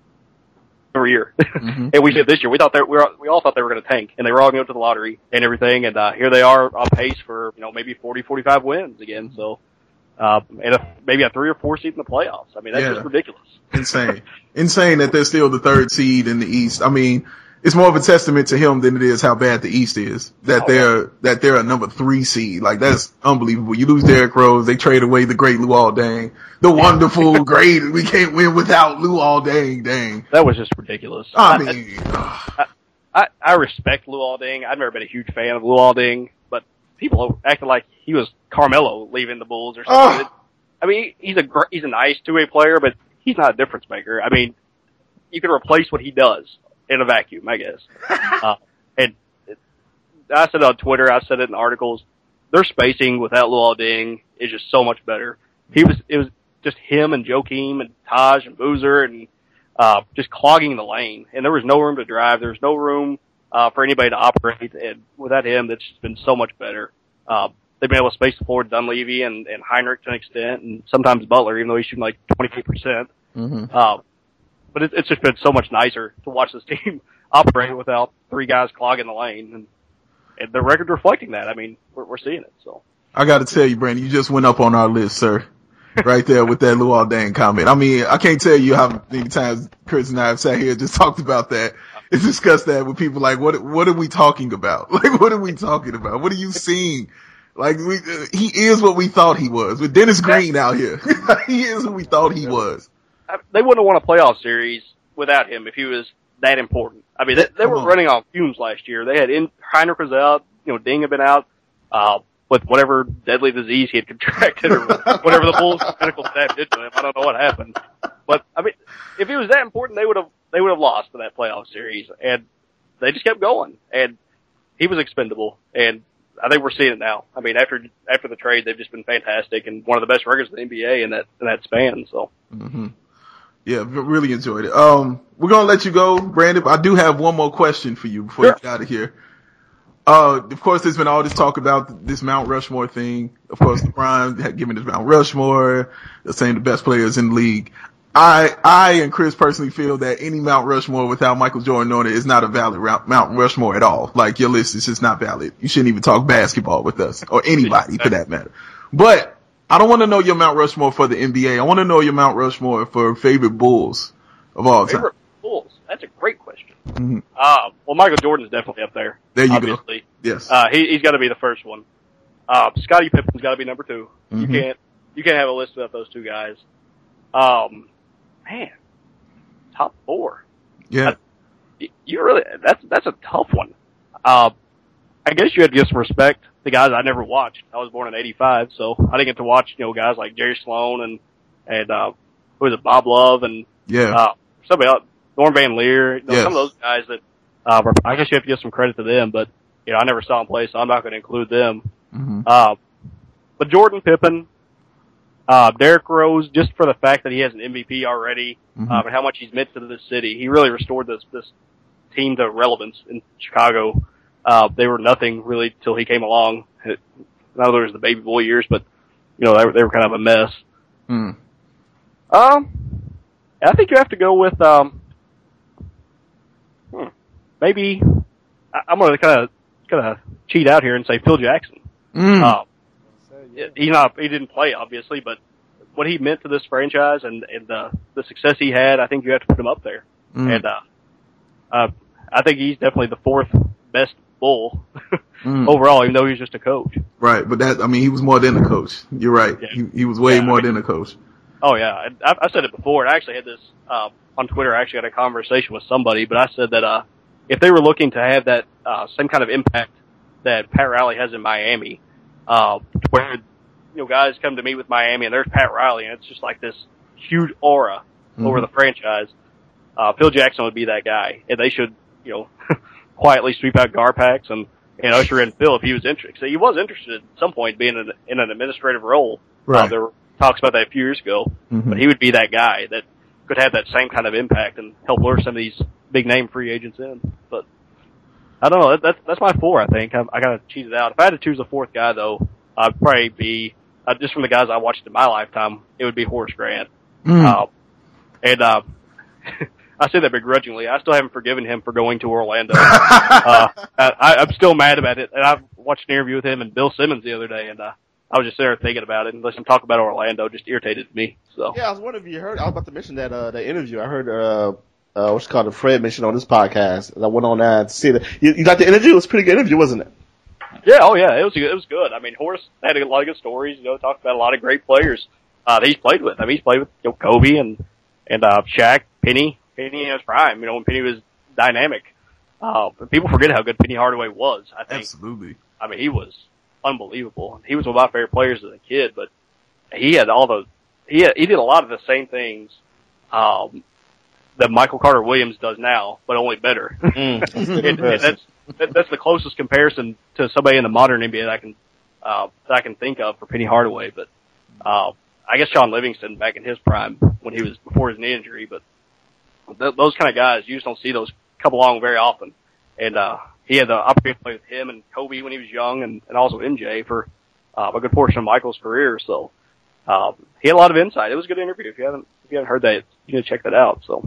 every year. Mm-hmm. And we did this year. We thought that we were, we all thought they were going to tank and they were all going to go to the lottery and everything. And, uh, here they are on pace for, you know, maybe forty, forty-five wins again. So, uh, and a, maybe a three or four seed in the playoffs. I mean, that's yeah. just ridiculous. Insane. Insane that they're still the third seed in the East. I mean, it's more of a testament to him than it is how bad the East is. That oh, they're, yeah. that they're a number three seed. Like, that's unbelievable. You lose Derrick Rose, they trade away the great Luol Deng. The wonderful, great, we can't win without Luol Deng, dang. That was just ridiculous. I mean, I, I, I respect Luol Deng. I've never been a huge fan of Luol Deng, but people acted like he was Carmelo leaving the Bulls or something. Oh. I mean, he's a, he's a nice two-way player, but he's not a difference maker. I mean, you can replace what he does in a vacuum, I guess. uh, and it, I said it on Twitter, I said it in articles, their spacing without Luol Deng is just so much better. He was, it was just him and Joakim and Taj and Boozer and, uh, just clogging the lane. And there was no room to drive. There was no room, uh, for anybody to operate. And without him, that's just been so much better. Uh, they've been able to space the floor with Dunleavy and, and Heinrich to an extent and sometimes Butler, even though he's shooting like twenty-eight percent. Mm-hmm. Uh, But it, it's just been so much nicer to watch this team operate without three guys clogging the lane, and, and the record's reflecting that. I mean, we're, we're seeing it. So I got to tell you, Brandon, you just went up on our list, sir, right there with that Luol Deng comment. I mean, I can't tell you how many times Chris and I have sat here and just talked about that and discussed that with people. Like, what what are we talking about? Like, what are we talking about? What are you seeing? Like, we, uh, he is what we thought he was with Dennis Green out here. He is who we thought he was. They wouldn't have won a playoff series without him if he was that important. I mean, they, they were running on fumes last year. They had in, Heinrich was out, you know, Deng had been out, uh, with whatever deadly disease he had contracted or whatever the Bulls medical staff did to him. I don't know what happened. But I mean, if it was that important, they would have they would have lost in that playoff series, and they just kept going. And he was expendable, and I think we're seeing it now. I mean, after after the trade, they've just been fantastic and one of the best records in the N B A in that in that span. So, mm-hmm. yeah, really enjoyed it. Um, we're gonna let you go, Brandon. I do have one more question for you before sure. you get out of here. Uh, of course, there's been all this talk about this Mount Rushmore thing. Of course, LeBron had given us Mount Rushmore, saying the best players in the league. I, I and Chris personally feel that any Mount Rushmore without Michael Jordan on it is not a valid Mount Rushmore at all. Like, your list is just not valid. You shouldn't even talk basketball with us, or anybody for that matter. But I don't want to know your Mount Rushmore for the N B A. I want to know your Mount Rushmore for favorite Bulls of all time. Favorite Bulls? That's a great question. Mm-hmm. Uh, well, Michael Jordan's definitely up there. There you obviously. go. Yes. Uh, he, he's got to be the first one. Uh, Scottie Pippen's got to be number two. Mm-hmm. You can't, you can't have a list without those two guys. Um, man, top four. Yeah. I, you really, that's, that's a tough one. Uh, I guess you had to give some respect to guys I never watched. I was born in eighty-five, so I didn't get to watch, you know, guys like Jerry Sloan and, and, uh, who was it, Bob Love and, yeah. uh, somebody else, Norm Van Leer, you know, yes. some of those guys that, uh, were, I guess you have to give some credit to them, but, you know, I never saw them play, so I'm not going to include them. Mm-hmm. Uh, but Jordan, Pippen, uh, Derrick Rose, just for the fact that he has an M V P already, mm-hmm. um, and how much he's meant to this city, he really restored this, this team to relevance in Chicago. Uh, they were nothing really till he came along. It, I know there was the baby boy years, but, you know, they were, they were kind of a mess. Mm. Um, I think you have to go with, um, hmm, maybe, I, I'm going to kind of, kind of cheat out here and say Phil Jackson. Mm. Uh, he's not, he didn't play obviously, but what he meant to this franchise and, and, uh, the success he had, I think you have to put him up there. Mm. And, uh, uh, I think he's definitely the fourth best Bull mm. overall, even though he was just a coach. Right. But that, I mean, he was more than a coach. You're right. Yeah. He, he was way Yeah, more I mean, than a coach. Oh yeah. I, I said it before. I actually had this, uh, on Twitter. I actually had a conversation with somebody, but I said that, uh, if they were looking to have that, uh, same kind of impact that Pat Riley has in Miami, uh, where, you know, guys come to meet with Miami and there's Pat Riley and it's just like this huge aura mm-hmm. over the franchise. Uh, Phil Jackson would be that guy, and they should, you know, quietly sweep out Garpax and, and usher in Phil if he was interested. So he was interested at some point being in, in an administrative role. Right. Uh, there were talks about that a few years ago, mm-hmm. but he would be that guy that could have that same kind of impact and help lure some of these big name free agents in. But I don't know. That, that's that's my four. I think I, I gotta cheese it out. If I had to choose a fourth guy, though, I'd probably be uh, just from the guys I watched in my lifetime. It would be Horace Grant. Mm. Uh, and uh, I say that begrudgingly. I still haven't forgiven him for going to Orlando. uh, I, I'm still mad about it. And I watched an interview with him and Bill Simmons the other day, and uh, I was just there thinking about it. And listening to him talk about Orlando just irritated me. So yeah, I was wondering if you heard. I was about to mention that uh, the interview. I heard uh, uh, what's it called, Fred mentioned on this podcast. And I went on there to see that. You, you got the interview? It was a pretty good interview, wasn't it? Yeah, oh yeah, it was it was good. I mean, Horace had a lot of good stories. You know, talked about a lot of great players uh, that he's played with. I mean, he's played with, you know, Kobe and and uh, Shaq, Penny, Penny in his prime. You know, when Penny was dynamic. Uh, but people forget how good Penny Hardaway was. I think. Absolutely. I mean, he was unbelievable. He was one of my favorite players as a kid, but he had all those. He had, he did a lot of the same things um, that Michael Carter Williams does now, but only better. Mm, and, and that's that, that's the closest comparison to somebody in the modern N B A that I can uh, that I can think of for Penny Hardaway. But uh, I guess Sean Livingston back in his prime when he was before his knee injury. But th- those kind of guys, you just don't see those come along very often. And uh, he had the opportunity to play with him and Kobe when he was young, and, and also M J for uh, a good portion of Michael's career. So uh, he had a lot of insight. It was a good interview. If you haven't if you haven't heard that, you need to check that out. So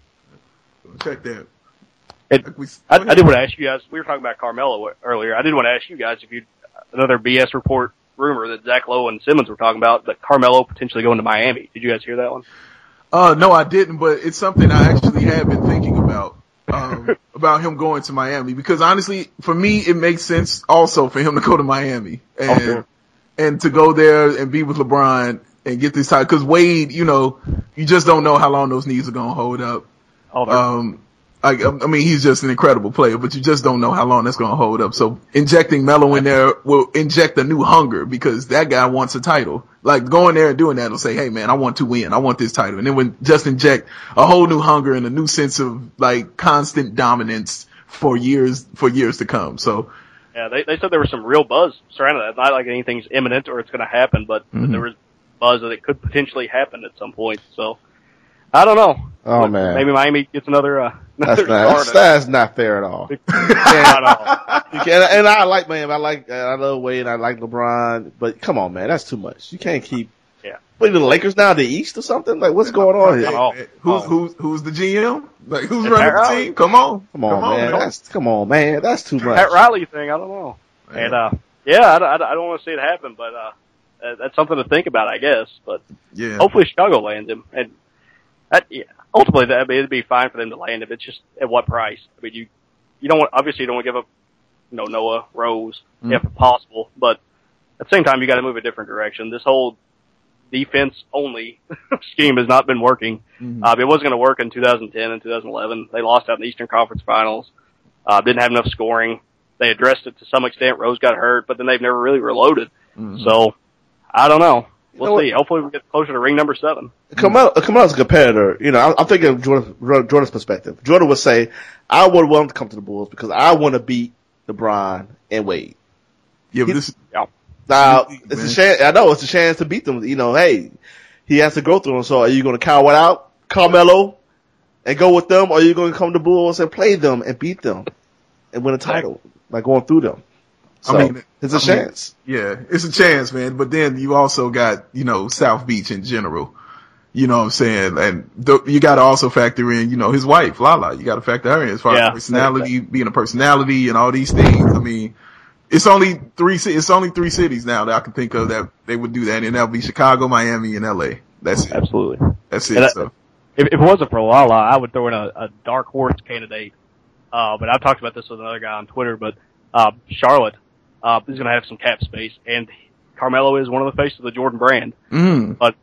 check that. It, I, I did want to ask you guys, we were talking about Carmelo earlier. I did want to ask you guys if you, another B S report rumor that Zach Lowe and Simmons were talking about, that Carmelo potentially going to Miami. Did you guys hear that one? Uh, no, I didn't, but it's something I actually have been thinking about, um, about him going to Miami, because honestly, for me, it makes sense also for him to go to Miami and, Okay. and to go there and be with LeBron and get this title. Cause Wade, you know, you just don't know how long those knees are going to hold up. Oh, Um, Like, I mean, he's just an incredible player, but you just don't know how long that's going to hold up. So injecting Melo in there will inject a new hunger because that guy wants a title. Like going there and doing that will say, hey man, I want to win. I want this title. And then when just inject a whole new hunger and a new sense of like constant dominance for years, for years to come. So. Yeah, they, they said there was some real buzz surrounding that. Not like anything's imminent or it's going to happen, but mm-hmm. there was buzz that it could potentially happen at some point. So. I don't know. Oh man, maybe Miami gets another. Uh, another that's, not, that's, that's not fair at all. You can't, you can't, and I like Miami. I like. I love Wade. I like LeBron. But come on, man, that's too much. You can't keep. Yeah. What, the Lakers now the East or something? Like what's going on here? Hey, hey, who's who's who's the G M? Like who's running the Riley. team? Come on, come on, come on man. man. That's come on, man. That's too much. Pat Riley thing. I don't know. Man. And uh, yeah, I, I, I don't want to see it happen, but uh, that's something to think about, I guess. But yeah, hopefully Chicago lands him and. That, yeah, ultimately, that, I mean, it'd be fine for them to land him. It's just at what price? I mean, you you don't want, obviously you don't want to give up, you know, Noah, Rose, mm. if possible, but at the same time, you got to move a different direction. This whole defense only scheme has not been working. Mm-hmm. Uh, it wasn't going to work in two thousand ten and two thousand eleven. They lost out in the Eastern Conference Finals. Uh, didn't have enough scoring. They addressed it to some extent. Rose got hurt, but then they've never really reloaded. Mm-hmm. So, I don't know. We'll you know see. Hopefully we get closer to ring number seven. Carmelo, Carmelo's a competitor. You know, I'm, I'm thinking of Jordan, Jordan's perspective. Jordan would say, I would want him to come to the Bulls because I want to beat LeBron and Wade. Yeah, but this yeah. Now, it's man. a chance, I know it's a chance to beat them. You know, hey, he has to go through them. So are you going to cower out Carmelo and go with them, or are you going to come to the Bulls and play them and beat them and win a title by going through them? So, I mean, it's a I chance. Mean, yeah, it's a chance, man. But then you also got, you know, South Beach in general. You know what I'm saying? And th- you got to also factor in, you know, his wife, Lala. You got to factor her in as far yeah, as personality, being a personality and all these things. I mean, it's only three, it's only three cities now that I can think of that they would do that. And that'll be Chicago, Miami, and L A. That's it. Absolutely. That's it. So. If, if it wasn't for Lala, I would throw in a, a dark horse candidate. Uh, but I've talked about this with another guy on Twitter, but, uh, Charlotte. Uh, he's going to have some cap space, and Carmelo is one of the faces of the Jordan brand. Mm. But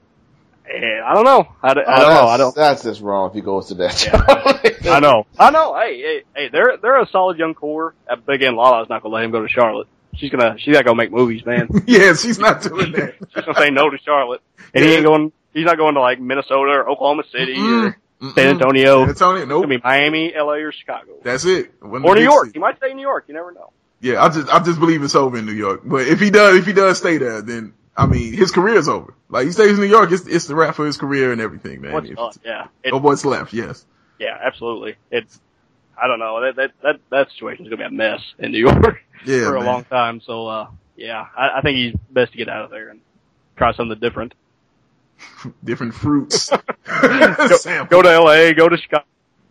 and I don't know. I, I don't oh, know. I don't. That's just wrong if he goes to that. Yeah, I know. I know. Hey, hey, hey, they're they're a solid young core. But again, Lala's not going to let him go to Charlotte. She's gonna she's got to go make movies, man. Yeah, she's not doing that. She's going to say no to Charlotte, and yeah. he ain't going. He's not going to like Minnesota or Oklahoma City Mm-mm. or Mm-mm. San Antonio. San Antonio, nope. It's going to be Miami, L A, or Chicago. That's it. When or New York. City. He might stay in New York. You never know. Yeah, I just I just believe it's over in New York. But if he does if he does stay there, then I mean his career's over. Like he stays in New York, it's it's the wrap for his career and everything, man. What's left, yeah. It, or what's left, yes. Yeah, absolutely. It's I don't know that that that, that situation's gonna be a mess in New York yeah, for man. a long time. So uh, yeah, I, I think he's best to get out of there and try something different. Different fruits. go, go to L A, go to Chicago.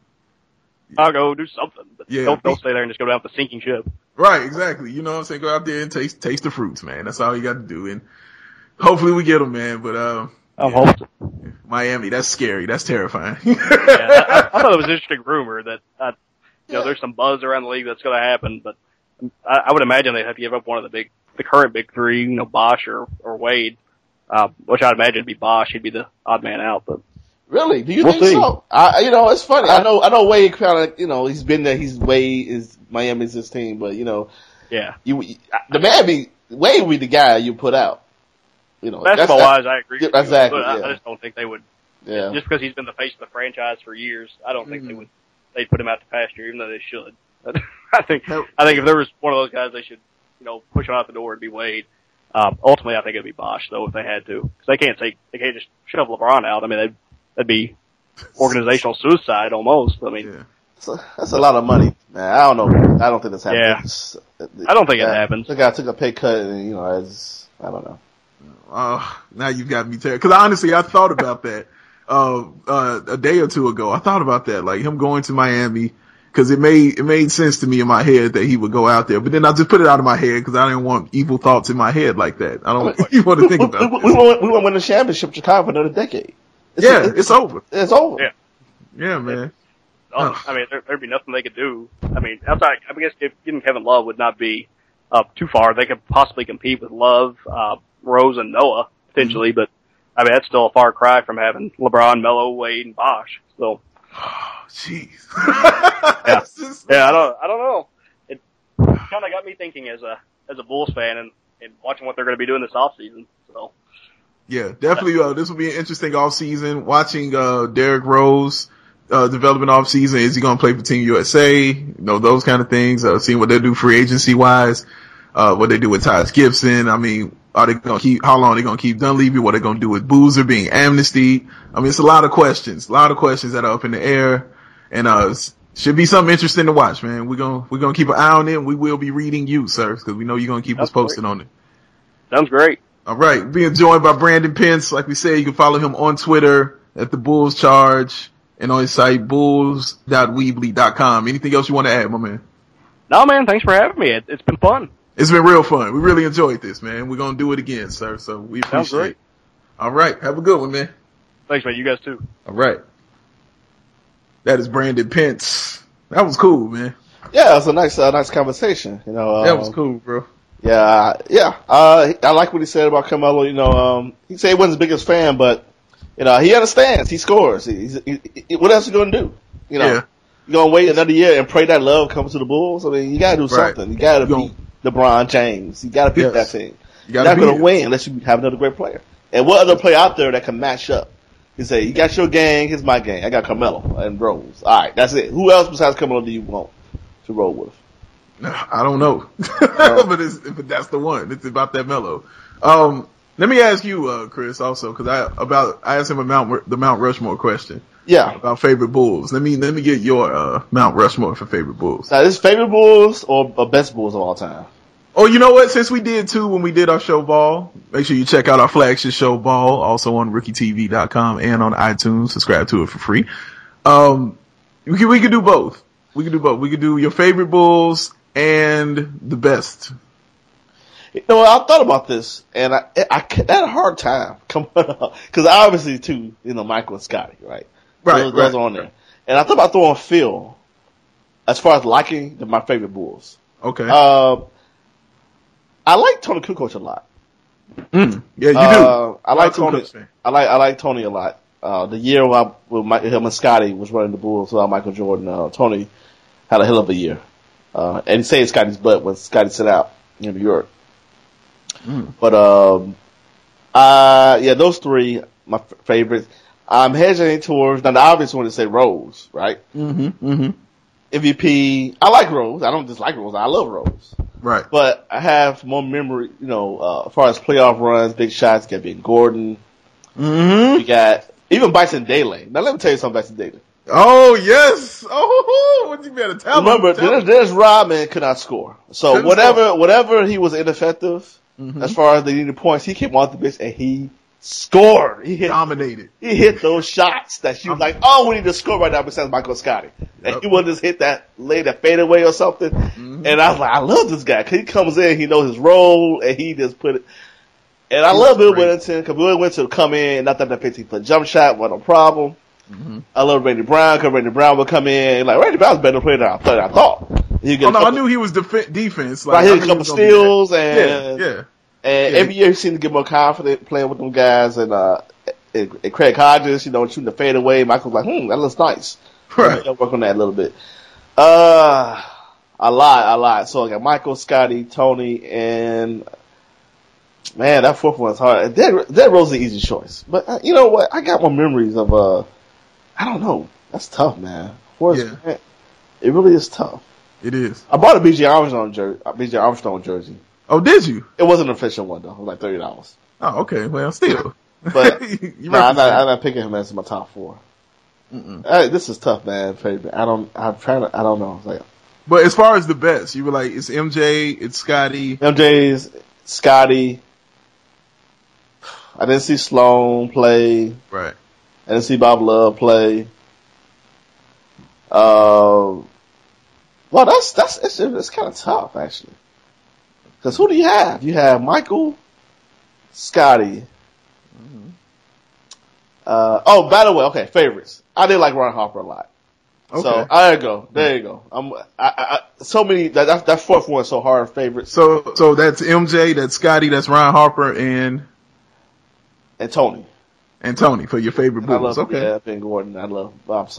Chicago, do something. But yeah, don't, don't stay there and just go down with the sinking ship. Right, exactly. You know what I'm saying? Go out there and taste taste the fruits, man. That's all you got to do. And hopefully we get them, man. But uh, I'm yeah. hoping. Miami, that's scary. That's terrifying. yeah, I, I thought it was an interesting rumor that uh, you know there's some buzz around the league that's going to happen, but I, I would imagine they'd have to give up one of the big, the current big three, you know, Bosh or or Wade, uh, which I'd imagine would be Bosh. He'd be the odd man out, but. Really? Do you we'll think see. so? I, you know, it's funny. I know, I know Wade kind of, you know, he's been there. He's Wade is Miami's his team, but you know, yeah, you, the man be Wade would be the guy you put out. You know, basketball wise, I agree. Yeah, exactly. But yeah. I, I just don't think they would. Yeah. Just because he's been the face of the franchise for years, I don't think mm-hmm. they would. They'd put him out to pasture, even though they should. I think. I think if there was one of those guys, they should, you know, push him out the door. It'd be Wade. Um, ultimately, I think it'd be Bosh though if they had to, because they can't take, they can't just shove LeBron out. I mean, that'd, that'd be organizational suicide almost. I mean, yeah. that's, a, that's a lot of money, man. I don't know. I don't think this happens. Yeah. I don't think yeah. it happens. The guy took a pay cut, and you know, it's, I don't know. Oh, now you've got me terrible. Because honestly, I thought about that uh, uh, a day or two ago. I thought about that, like him going to Miami, because it made it made sense to me in my head that he would go out there. But then I just put it out of my head because I didn't want evil thoughts in my head like that. I don't I mean, want to think we, about. We, we, we, won't, we won't win the championship in Chicago for another decade. It's, yeah, it's, it's over. It's over. Yeah, yeah, man. Oh, I mean, there, there'd be nothing they could do. I mean, outside, I guess if getting Kevin Love would not be up too far. They could possibly compete with Love, uh, Rose, and Noah potentially, mm-hmm. but I mean that's still a far cry from having LeBron, Melo, Wade, and Bosh. So Jeez. Yeah. It's just- Yeah, I don't, I don't know. It kind of got me thinking as a as a Bulls fan and, and watching what they're going to be doing this offseason. So Yeah, definitely. Uh, this will be an interesting off season. Watching uh, Derrick Rose uh, development off season. Is he going to play for Team U S A? You know, those kind of things. Uh, seeing what they do free agency wise. Uh, what they do with Taj Gibson. I mean, are they going to keep? How long are they going to keep Dunleavy? What are they going to do with Boozer being amnestied? I mean, it's a lot of questions. A lot of questions that are up in the air, and uh, should be something interesting to watch, man. We're gonna we're gonna keep an eye on it. And we will be reading you, sir, because we know you're gonna keep That's us posted great. on it. sounds great. All right, being joined by Brandon Pence. Like we said, you can follow him on Twitter at the Bulls Charge and on his site bulls dot weebly dot com. Anything else you want to add, my man? No, man, thanks for having me. It, it's been fun. It's been real fun. We really enjoyed this, man. We're gonna do it again, sir. So we appreciate Sounds great. it. All right, have a good one, man. Thanks, man. You guys too. All right, that is Brandon Pence. That was cool, man. Yeah, it was a nice, uh, nice conversation. You know, That um, was cool, bro. Yeah, yeah. Uh, I like what he said about Carmelo. You know, um, he said he wasn't his biggest fan, but you know, he understands. He scores. He's, he, he, what else you gonna do? You know, Yeah. you gonna wait another year and pray that love comes to the Bulls? I mean, you gotta do Right. something. You gotta You beat LeBron James. You gotta beat Yes. that team. You You're gotta not beat gonna it. win unless you have another great player. And what other player out there that can match up? You say, you got your gang, here's my gang. I got Carmelo and Rose. Alright, that's it. Who else besides Carmelo do you want to roll with? I don't know, but it's, but that's the one. It's about that mellow. Um, let me ask you, uh, Chris, also, because I about I asked him a Mount the Mount Rushmore question Yeah. about favorite Bulls. Let me let me get your uh, Mount Rushmore for favorite Bulls. Now, this favorite Bulls or, or best Bulls of all time? Oh, you know what? Since we did two when we did our show Ball, make sure you check out our flagship show Ball, also on rookie T V dot com and on iTunes. Subscribe to it for free. Um, we could we could do both. We could do both. We could do your favorite Bulls and the best. You know, I thought about this, and I, I, I had a hard time coming up, because obviously, too, you know, Michael and Scotty, right? Right, Those, those right, are on there. And I thought about throwing Phil, as far as liking the, my favorite Bulls. Okay. Uh, I like Tony Kukoc a lot. Mm, yeah, you do. Uh, I like I'm a Tony. Kukoc fan. I like I like Tony a lot. Uh, the year when, I, when my, him and Scotty was running the Bulls without Michael Jordan, uh, Tony had a hell of a year. Uh, and he saved Scotty's butt when Scotty sat out in New York. Mm. But, um, uh, yeah, those three, my f- favorites. I'm hesitating towards, now the obvious one is say Rose, right? Mm-hmm. Mm-hmm. M V P, I like Rose. I don't dislike Rose. I love Rose. Right. But I have more memory, you know, uh, as far as playoff runs, big shots, got Ben Gordon. Mm-hmm. You got, even Bison Daly. Now let me tell you something, Bison Daly. Oh, yes. Oh, what you better tell Remember, me? Tell there's, me. there's Rodman could not score. So Couldn't whatever, score. whatever he was ineffective, Mhm. as far as the needed points, he came off the bench and he scored. He hit, Dominated. he hit those shots that you was like, oh, we need to score right now besides Michael Scotty. And Yep. he would just hit that, lay that fadeaway or something. Mhm. And I was like, I love this guy. 'Cause he comes in, he knows his role, and he just put it. And I He love was Bill great. Whittington, because Bill Whittington would come in, not that that fifteen foot jump shot, wasn't a problem. Mhm. I love Randy Brown, because Randy Brown would come in, like, Randy Brown's a better player than I thought. I thought. He'd get Oh, a no, I couple, knew he was def- defense. Like, right, I he knew had a he couple was gonna be steals, that. and, Yeah, yeah. and Yeah. every year he seemed to get more confident playing with them guys, and, uh, and, and Craig Hodges, you know, shooting the fadeaway. Michael was like, hmm, that looks nice. Right. I'll work on that a little bit. Uh, a lot, a lot. So I got Michael, Scotty, Tony, and man, that fourth one's hard. That that Rose is an easy choice, but uh, you know what? I got more memories of uh, I don't know. That's tough, man. Forrest Yeah. Grant, it really is tough. It is. I bought a B J Armstrong jersey. A B J Armstrong jersey. Oh, did you? It wasn't an official one though. It was like thirty dollars. Oh, okay. Well, still. But You no, I'm not. represent. I'm not picking him as my top four. Uh, this is tough, man. Favorite. I don't. I'm trying to. I don't know. It's like But as far as the best, you were like, it's M J, it's Scotty. M J's, Scotty. I didn't see Sloan play. Right. I didn't see Bob Love play. Uh, well, that's that's it's, it's kind of tough actually. Because who do you have? You have Michael, Scotty. Uh, oh, by the way, okay, favorites. I did like Ron Harper a lot. Okay. So there you go. There you go. I'm, I, I, so many. That that, that fourth one is so hard. Favorites So, so that's M J, that's Scotty, that's Ron Harper, and and Tony. and Tony for your favorite And I Bulls. love Okay. yeah, Ben Gordon. I love. I'm sorry.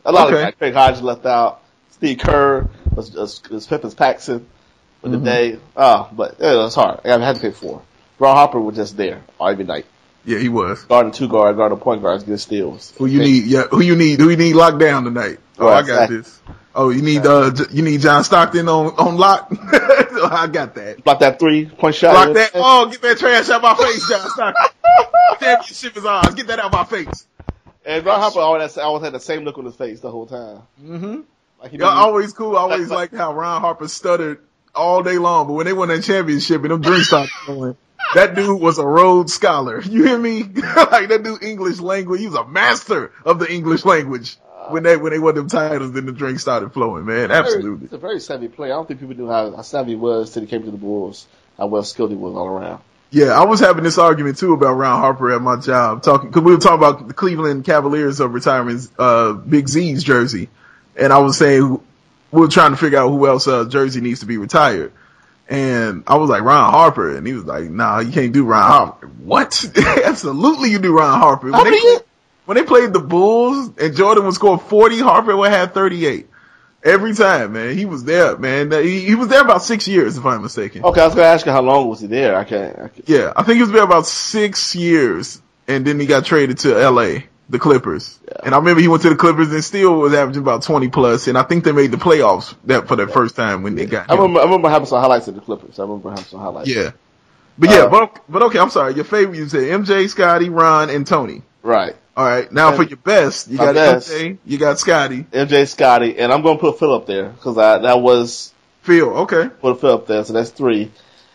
A lot Okay. of guys. Craig Hodges left out. Steve Kerr was, was, was Pippins Paxson for the Mhm. day. Oh, but yeah, it was hard. I had to pick four. Ron Harper was just there every night. Yeah, he was. Guarding two guard, guarding point guards, getting steals. Who you need? Yeah, who you need? Who you need locked down tonight? Oh, Right, I got exactly. this. Oh, you need uh, J- you need John Stockton on on lock. I got that. Block that three point shot. Block that. Oh, get that trash out my face, John Stockton. Championship is ours. Get that out my face. And Ron Harper always, always had the same look on his face the whole time. Mm-hmm. Like he Yeah, didn't- always cool. I always liked how Ron Harper stuttered all day long, but when they won that championship and them drinks started going, that dude was a Rhodes Scholar. You hear me? Like that dude English language. He was a master of the English language when they when they won them titles. Then the drinks started flowing, man. Absolutely. He's a very savvy player. I don't think people knew how, how savvy he was till he came to the Bulls. How well skilled he was all around. Yeah, I was having this argument too about Ron Harper at my job, talking because we were talking about the Cleveland Cavaliers of retiring uh, Big Z's jersey, and I was saying we were trying to figure out who else uh, jersey needs to be retired, and I was like Ron Harper, and he was like, "Nah, you can't do Ron Harper." What? Absolutely, you do Ron Harper. When How they, many years? when they played the Bulls and Jordan would score forty, Harper would have thirty-eight every time. Man, he was there. Man, he, he was there about six years, if I'm mistaken. Okay, I was going to ask you how long was he there. I can't. I can't. Yeah, I think he was there about six years, and then he got traded to L A, the Clippers. Yeah. And I remember he went to the Clippers and still was averaging about twenty plus, and I think they made the playoffs that for the first time when they got I him. remember. I remember having some highlights of the Clippers. I remember having some highlights. Yeah. But yeah, Uh, but, but okay, I'm sorry. Your favorite, you said M J, Scotty, Ron, and Tony. Right. All right, now And for your best, you my got best. M J, you got Scotty, M J, Scotty, and I'm going to put Phil up there because that was Phil. Okay. put Phil up there. So that's three.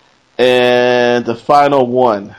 And the final one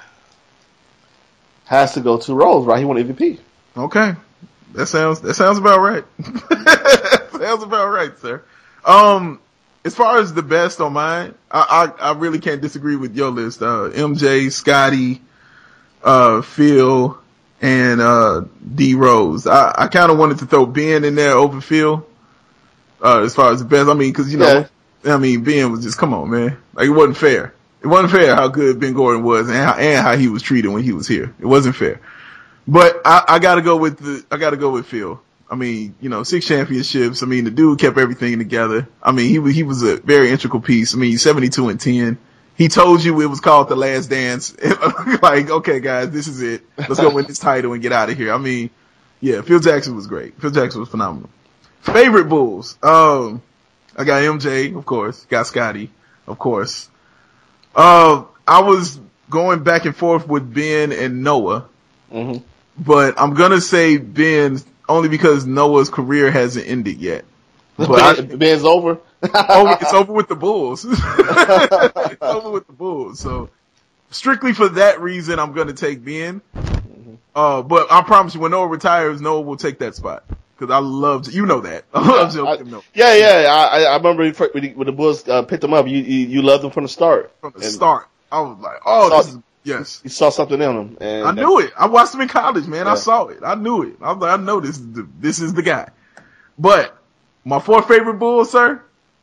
has to go to Rose. Right? He won M V P. Okay. That sounds, that sounds about right. Sounds about right, sir. Um, as far as the best on mine, I, I, I really can't disagree with your list. Uh, M J, Scotty, uh, Phil, and, uh, D Rose. I, I kind of wanted to throw Ben in there over Phil, uh, as far as the best. I mean, cause you know, I mean, Ben was just, come on, man. Like, it wasn't fair. It wasn't fair how good Ben Gordon was and how, and how he was treated when he was here. It wasn't fair. But I, I gotta go with the, I gotta go with Phil. I mean, you know, six championships. I mean, the dude kept everything together. I mean, he was, he was a very integral piece. I mean, seventy-two and ten. He told you it was called The Last Dance. Like, okay, guys, this is it. Let's go win this title and get out of here. I mean, yeah, Phil Jackson was great. Phil Jackson was phenomenal. Favorite Bulls. Um, I got M J, of course. Got Scotty, of course. Uh, I was going back and forth with Ben and Noah. Mm-hmm. But I'm gonna say Ben only because Noah's career hasn't ended yet. But I, Ben's over. oh, it's over with the Bulls. It's over with the Bulls. So strictly for that reason, I'm gonna take Ben. Uh, but I promise you, when Noah retires, Noah will take that spot. Cause I love, you know that. I love Joe I- Noah. Yeah, yeah. I, I remember when the- when the Bulls uh, picked him up. You, you you loved him from the start. From the And start. I was like, oh, Saw- this is, yes. You saw something in him. And I knew it. I watched him in college, man. I Yeah. saw it. I knew it. I was like, I know this is the, this is the guy. But my fourth favorite Bull, sir,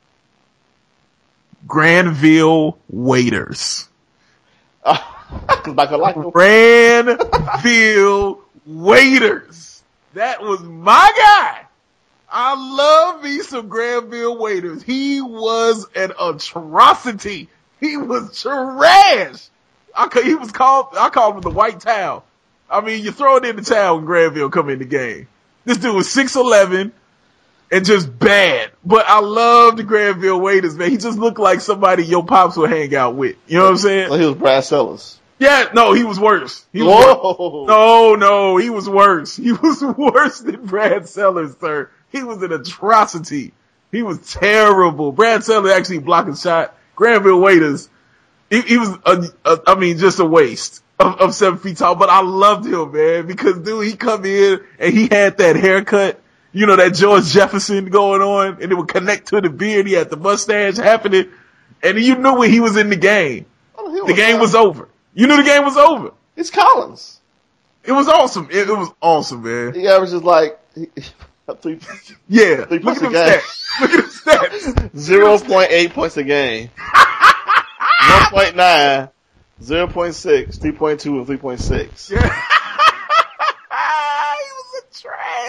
Granville Waiters. Like a like him. Granville Waiters. That was my guy. I love me some Granville Waiters. He was an atrocity. He was trash. I ca- he was called, I called him the white towel. I mean, you throw it in the towel when Granville come in the game. This dude was six eleven and just bad. But I loved Granville Waiters, man. He just looked like somebody your pops would hang out with. You know what I'm saying? So he was Brad Sellers. Yeah, no, he was worse. He was worse. Whoa. No, no, he was worse. He was worse than Brad Sellers, sir. He was an atrocity. He was terrible. Brad Sellers actually blocked a shot. Granville Waiters, he, he was, a, a, I mean, just a waste of, of seven feet tall. But I loved him, man, because dude, he come in and he had that haircut, you know, that George Jefferson going on, and it would connect to the beard. He had the mustache happening, and you knew when he was in the game. Oh, he The game was over. You knew the game was over. It's Collins. It was awesome. It, it was awesome, man. He averages like three, Yeah. Three Look points at a them game. stats. Look at them stats. zero point eight points a game. one point nine, zero point six, three point two, and three point six. Yeah. He was a trash.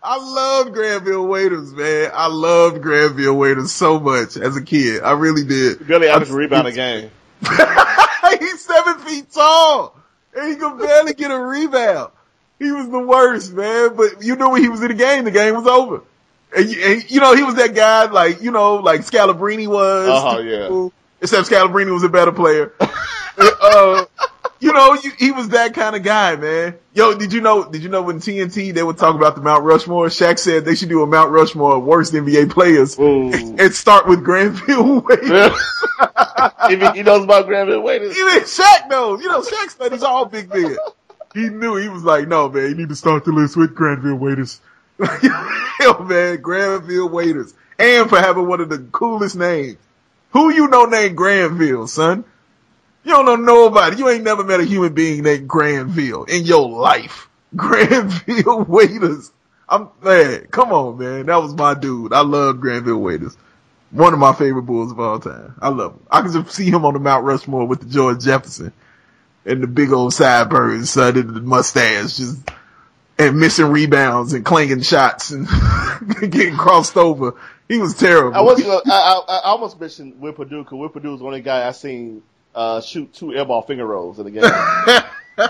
I loved Granville Waiters, man. I loved Granville Waiters so much as a kid. I really did. Barely average rebound a game. He's seven feet tall, and he could barely get a rebound. He was the worst, man. But you knew when he was in the game, the game was over. And, and you know, he was that guy, like, you know, like Scalabrine was. Oh, yeah. Except Scalabrine was a better player. uh, you know, you, he was that kind of guy, man. Yo, did you know, did you know when T N T, they would talk about the Mount Rushmore? Shaq said they should do a Mount Rushmore of worst N B A players Ooh. and start with Granville Waiters. Even he knows about Granville Waiters. Even Shaq knows. You know, Shaq studies all big men. He knew. He was like, no, man, you need to start the list with Granville Waiters. Yo, man, Granville Waiters. And for having one of the coolest names. Who you know named Granville, son? You don't know nobody. You ain't never met a human being named Granville in your life. Granville Waiters. I'm, man, come on, man. That was my dude. I love Granville Waiters. One of my favorite Bulls of all time. I love him. I can just see him on the Mount Rushmore with the George Jefferson and the big old sideburns, son, and the mustache, just, and missing rebounds and clanging shots and getting crossed over. He was terrible. I was, uh, I, I, I almost mentioned Will Perdue, because Will Perdue was the only guy I seen, uh, shoot two airball finger rolls in the game.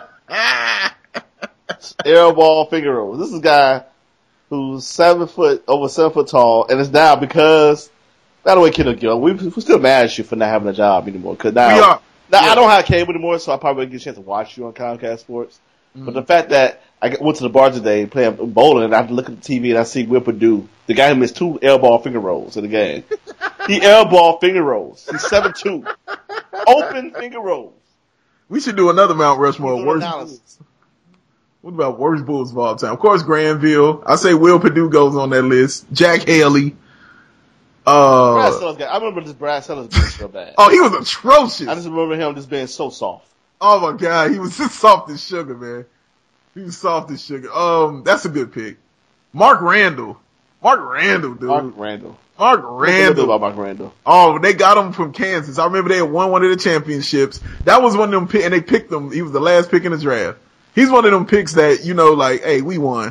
Airball finger rolls. This is a guy who's seven foot, over seven foot tall, and it's now because, not the way Kendall Gill, we, we're still mad at you for not having a job anymore, cause now, We are. now Yeah. I don't have cable anymore, so I probably wouldn't get a chance to watch you on Comcast Sports. Mm-hmm. But the fact that I went to the bar today playing bowling, and I look at the T V and I see Will Perdue, the guy who missed two airball finger rolls in the game. He airball finger rolls. He's seven two. Open finger rolls. We should do another Mount Rushmore. Little Worst analysis. Bulls. What about worst Bulls of all time? Of course, Granville. I say Will Perdue goes on that list. Jack Haley. Uh, Brad Sellers guy. I remember this Brad Sellers being so bad. oh, he was atrocious. I just remember him just being so soft. Oh my God, he was just soft as sugar, man. He was soft as sugar. Um, that's a good pick. Mark Randall. Mark Randall, dude. Mark Randall. Mark What do you Randall. about Mark Randall? Oh, they got him from Kansas. I remember they had won one of the championships. That was one of them, pick, and they picked him. He was the last pick in the draft. He's one of them picks that, you know, like, hey, we won.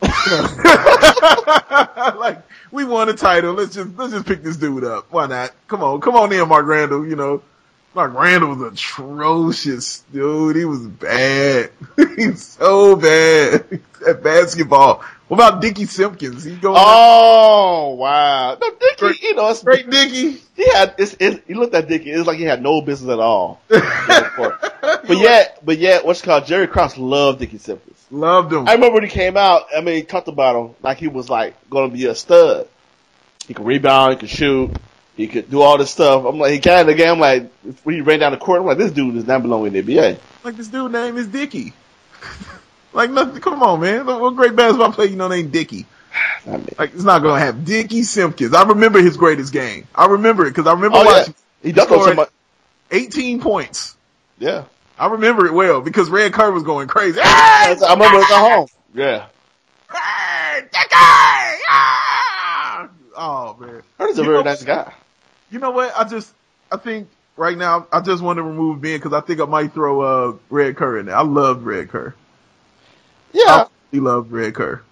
Like, we won a title. Let's just, let's just pick this dude up. Why not? Come on, come on in, Mark Randall, you know. Mark Randall was atrocious, dude. He was bad. He's so bad at basketball. What about Dickie Simpkins? He going Oh, wow. No, Dickie, Great- you know, it's, Great Dickie. he had, it's, it's, he looked at Dickie, it's like he had no business at all. But yet, but yet, what's it called? Jerry Krause loved Dickie Simpkins. Loved him. I remember when he came out, I mean, he talked about him like he was like going to be a stud. He could rebound, he could shoot, he could do all this stuff. I'm like, he came in the game, I'm like, when he ran down the court, I'm like, this dude does not belong in the N B A. Like, this dude name is Dickie. Like, nothing, come on, man. What great basketball player you know named Dickie? I mean, Like, it's not gonna have Dickie Simpkins. I remember his greatest game. I remember it because I remember oh, yeah. watching. He dunked on scored somebody. eighteen points. Yeah. I remember it well because Red Kerr was going crazy. I remember it at home. Yeah. Hey, Dickie! Ah! Oh, man. Heard he's a You very know- nice guy. You know what? I just, I think right now, I just want to remove Ben because I think I might throw, uh, Red Kerr in there. I loved Red Kerr. Yeah. I really loved Red Kerr.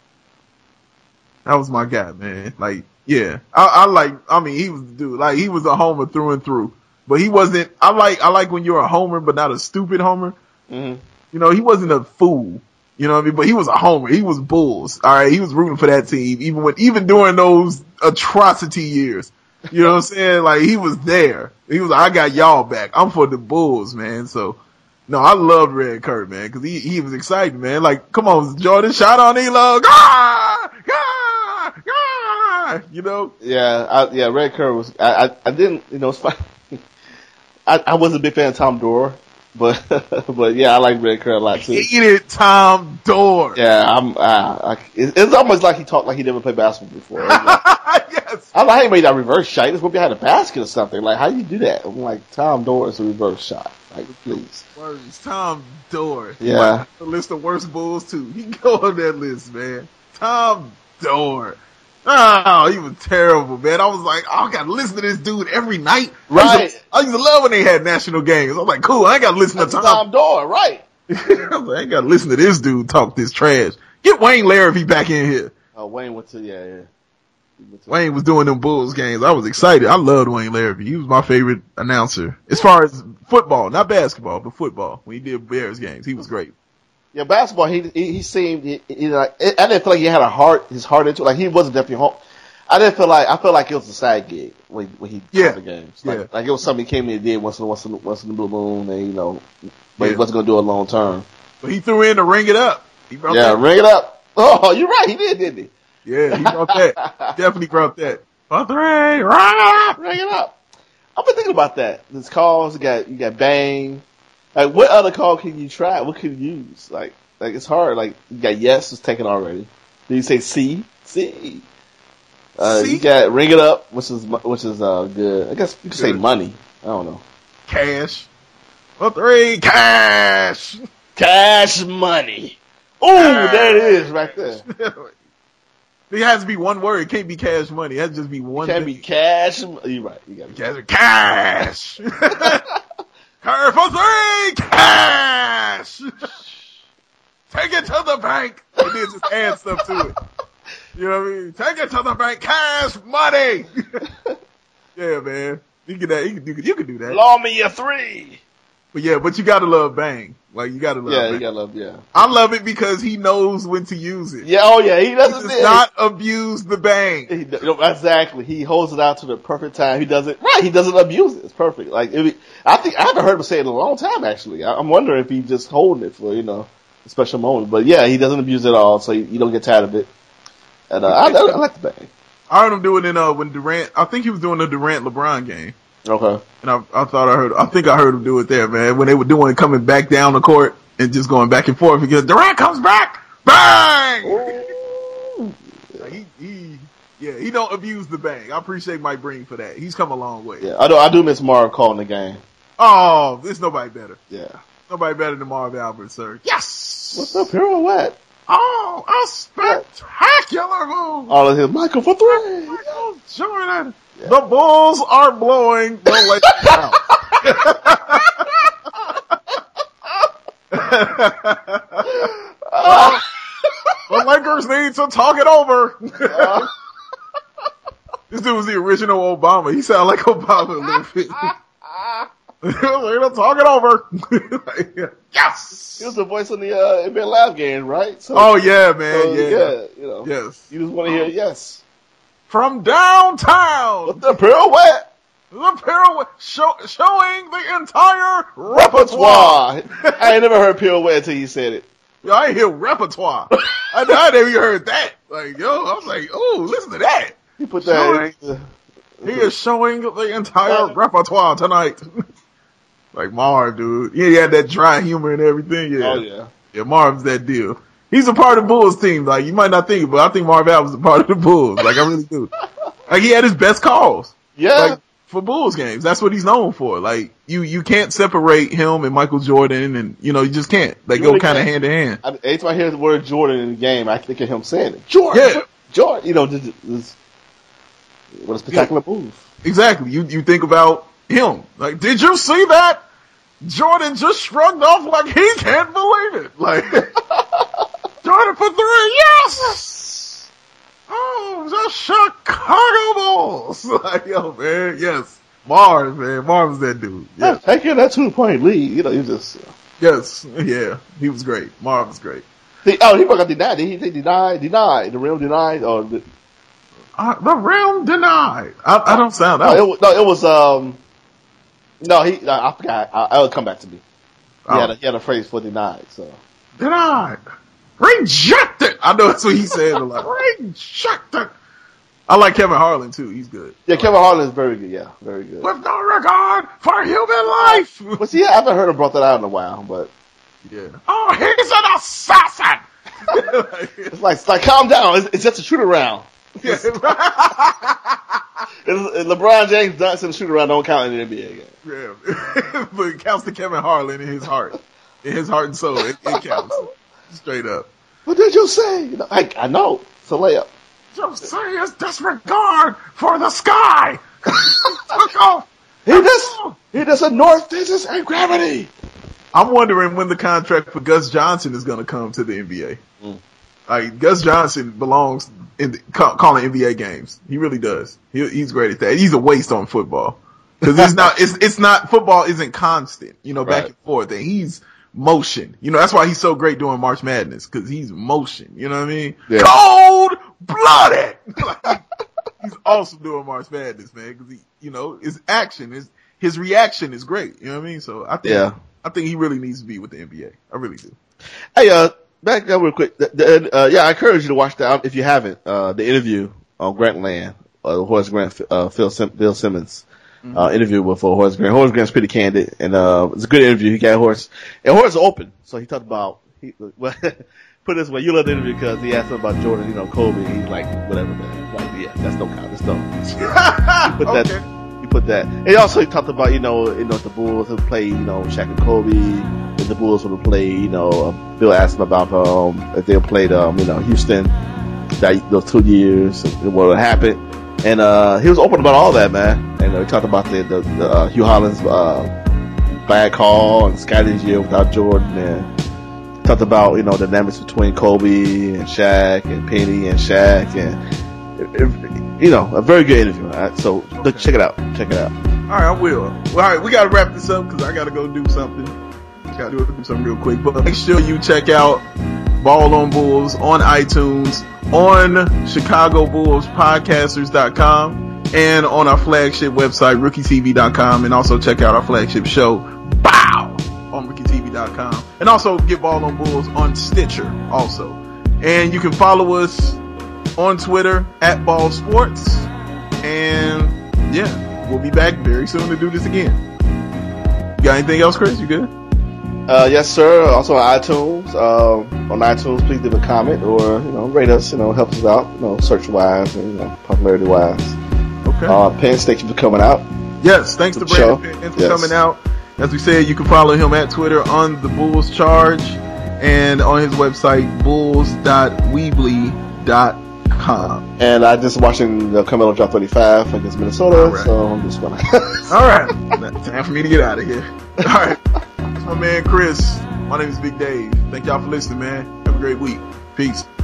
That was my guy, man. Like, yeah. I, I like, I mean, he was the dude. Like, he was a homer through and through. But he wasn't, I like, I like when you're a homer, but not a stupid homer. Mm-hmm. You know, he wasn't a fool. You know what I mean? But he was a homer. He was Bulls. Alright, he was rooting for that team, even when, even during those atrocity years. You know what I'm saying? Like, he was there. He was like, I got y'all back. I'm for the Bulls, man. So, no, I loved Red Kerr, man, cause he, he was exciting, man. Like, come on, Jordan, shot on Elo. Ah! Ah! Ah! You know? Yeah, I, yeah, Red Kerr was, I, I, I didn't, you know, it's fine. I, I wasn't a big fan of Tom Dore, but, but yeah, I like Red Kerr a lot too. Hated Tom Dore. Yeah, I'm, uh, I, it's, it's almost like he talked like he never played basketball before. I'm like, Yes. I'm like, how you made that reverse shot? He just went behind the basket or something. Like, how you do that? I'm like, Tom Dore is a reverse shot. Like, please. Words. Tom Dore. Yeah. The list of worst Bulls too. He can go on that list, man. Tom Dore. Oh, he was terrible, man. I was like, oh, I gotta listen to this dude every night. I Right. used, to, I used to love when they had national games. I was like, cool, I ain't gotta listen That's to Tom Tom. Dore, right. I was like, I ain't gotta listen to this dude talk this trash. Get Wayne Larrivee back in here. Oh, Wayne went to yeah, yeah. He went to- Wayne was doing them Bulls games. I was excited. I loved Wayne Larrabee. He was my favorite announcer. As far as football, not basketball, but football. When he did Bears games, he was great. Yeah, basketball. He he, he seemed. He, he, like, I didn't feel like he had a heart. His heart into it. Like he wasn't definitely home. I didn't feel like I felt like it was a side gig when when he Yeah. called the games. Like, Yeah. like it was something he came in and did once in once in once in the blue moon, and you know, but he Yeah. wasn't gonna do it long term. But he threw in to ring it up. He brought Yeah, that. ring it up. Oh, you're right. He did, didn't he? Yeah, he brought that. Definitely brought that. For three, ring it up. Ring it up. I've been thinking about that. There's calls. You got you got bang. Like what other call can you try? What can you use? Like like it's hard. Like you got yes, it's taken already. Then you say C, C. Uh, C? you got ring it up, which is which is uh good. I guess you could say Good. money. I don't know. Cash. For three, cash. Cash money. Oh, there it is, right there. It has to be one word. It can't be cash money. It has to just be one Can't thing. be cash. You're right. You got it. Cash. Cash. Curve for three, cash. Take it to the bank. And then just add stuff to it. You know what I mean? Take it to the bank, cash money. Yeah, man. You can, you can, you can, you can do that. Loan me your three. But yeah, but you gotta love Bang. Like, you gotta love Yeah, Bang. you gotta love. Yeah. I love it because he knows when to use it. Yeah. Oh yeah. He He doesn't. does not abuse the Bang. He, you know, exactly. He holds it out to the perfect time. He doesn't. Right. He doesn't abuse it. It's perfect. Like it, be- I think I haven't heard him say it in a long time. Actually, I, I'm wondering if he's just holding it for you know a special moment. But yeah, he doesn't abuse it at all, so you, you don't get tired of it. And uh, I, I, I like the Bang. I heard him do it in, uh, when Durant, I think he was doing the Durant LeBron game. Okay. And I, I thought I heard, I think I heard him do it there, man. When they were doing coming back down the court and just going back and forth because Durant comes back, bang! Like, he, he, yeah, he don't abuse the Bang. I appreciate Mike Breen for that. He's come a long way. Yeah, I do. I do miss Marv calling the game. Oh, there's nobody better. Yeah. Nobody better than Marv Albert, sir. Yes! What's up, pirouette? Oh, a spectacular move! All of his Michael for three. Michael Jordan. The Bulls are blowing the Lakers out. Uh, the Lakers need to talk it over. This dude was the original Obama. He sounded like Obama a little bit. They're gonna talk it over. Yes! He was the voice on the uh, N B A Live game, right? So, Oh yeah, man. so, yeah. yeah. You know. Yes. You just want to hear yes. From downtown, The pirouette the pirouette show, showing the entire repertoire. repertoire. I ain't never heard pirouette until you said it. Yo, I ain't hear repertoire. I, I never even heard that. Like, yo, I was like, oh, listen to that. You put that. Showing- He is showing the entire repertoire tonight. Like Marv, dude. Yeah, he had that dry humor and everything. Yeah. Oh yeah. Yeah, Marv's that deal. He's a part of the Bulls team. Like, you might not think it, but I think Marv Albert's a part of the Bulls. Like, I really do. Like, he had his best calls. Yeah. Like, for Bulls games. That's what he's known for. Like, you, you can't separate him and Michael Jordan and, you know, you just can't. They You go really kind of can't. hand in hand. I, every time I hear the word Jordan in the game, I think of him saying it. Jordan. Yeah. Jordan. You know, this, this, what a spectacular move. Exactly. You, you think about him. Like, did you see that? Jordan just shrugged off like he can't believe it. Like, Jordan for three, yes! Oh, the Chicago Bulls. Like, yo, man, yes. Marv, man. Marv's that dude. Yeah. Yes. Taking that two point lead. You know, you just. Uh, Yes. Yeah. He was great. Marv was great. he, oh, he got denied. He, he denied. Denied. The real denied. Or the, Uh, the realm denied. I, I don't sound no, out. it, was- no, it was. Um. No, he. No, I forgot. I, it'll come back to me. He, Oh. had a, he had a phrase for denied. So. Denied. Rejected. I know that's what he said a lot. Rejected. I like Kevin Harlan too. He's good. Yeah, Kevin Harlan is very good. Yeah, very good. With no regard for human life. But see, I haven't heard him brought that out in a while. But Yeah. Oh, he's an assassin. it's like, it's like, calm down. It's, it's just a shoot around. Yeah. It's, LeBron James dunks and shoot around don't count in the N B A game. Yeah. But it counts to Kevin Harlan in his heart. In his heart and soul. It, it counts. Straight up. What did you say? You know, I, I know. It's a layup. Josiah's disregard for the sky. Took off. He just, he just a north distance and gravity. I'm wondering when the contract for Gus Johnson is going to come to the N B A. Mm. Like, Gus Johnson belongs in call, calling N B A games. He really does. He, he's great at that. He's a waste on football because it's not. It's it's not. Football isn't constant. You know, back Right. and forth. And he's motion. You know, that's why he's so great doing March Madness because he's motion. You know what I mean? Yeah. Cold blooded. He's awesome doing March Madness, man. Because he, you know, his action, his his reaction is great. You know what I mean? So I think, Yeah. I think he really needs to be with the N B A. I really do. Hey, uh, back up real quick. The, the, uh, yeah, I encourage you to watch that if you haven't. Uh, the interview on Grant Land, uh, Horace Grant, uh, Phil, Sim- Bill Simmons, Mm-hmm. uh, interview with uh, Horace Grant. Horace Grant's pretty candid, and uh, it's a good interview. He got Horace, and Horace is open, so he talked about. He, well, put it this way, you love the interview because he asked him about Jordan, you know, Kobe. And he's like, whatever, man. Like, yeah, that's no count. That's no. He put that. Okay. He put that. And he also talked about, you know, you know, if the Bulls have played, you know, Shaq and Kobe. If the Bulls would have played, you know, uh, Bill asked him about um, if they played, um, you know, Houston that those two years, what would happen. And uh, he was open about all that, man. And uh, we talked about the, the, the uh, Hugh Hollins uh, bad call and Scotty's year without Jordan, and talked about, you know, the dynamics between Kobe and Shaq and Penny and Shaq, and it, it, you know, a very good interview. Right? So Okay. check it out, check it out. All right, I will. Well, all right, we got to wrap this up because I got to go do something. Got to do something real quick. But make sure you check out Ball on Bulls on iTunes, on Chicago Bulls Podcasters dot com, and on our flagship website, Rookie T V dot com. And also check out our flagship show, Bow, on Rookie T V dot com. And also get Ball on Bulls on Stitcher also. And you can follow us on Twitter at Ball Sports. And yeah, we'll be back very soon to do this again. You got anything else, Chris? You good? Uh, yes, sir. Also on iTunes. Um, on iTunes, please leave a comment or, you know, rate us. You know, help us out. You know, search wise and, you know, popularity wise. Okay. Uh, Pence, thank you for coming out. Yes, thanks to Good show. Brandon Penn for Yes. coming out. As we said, you can follow him at Twitter on the Bulls Charge and on his website, bulls dot weebly dot com. And I just watching the Carmelo drop thirty-five against Minnesota, All right. so I'm just gonna. All right. Time for me to get out of here. All right. That's my man, Chris. My name is Big Dave. Thank y'all for listening, man. Have a great week. Peace.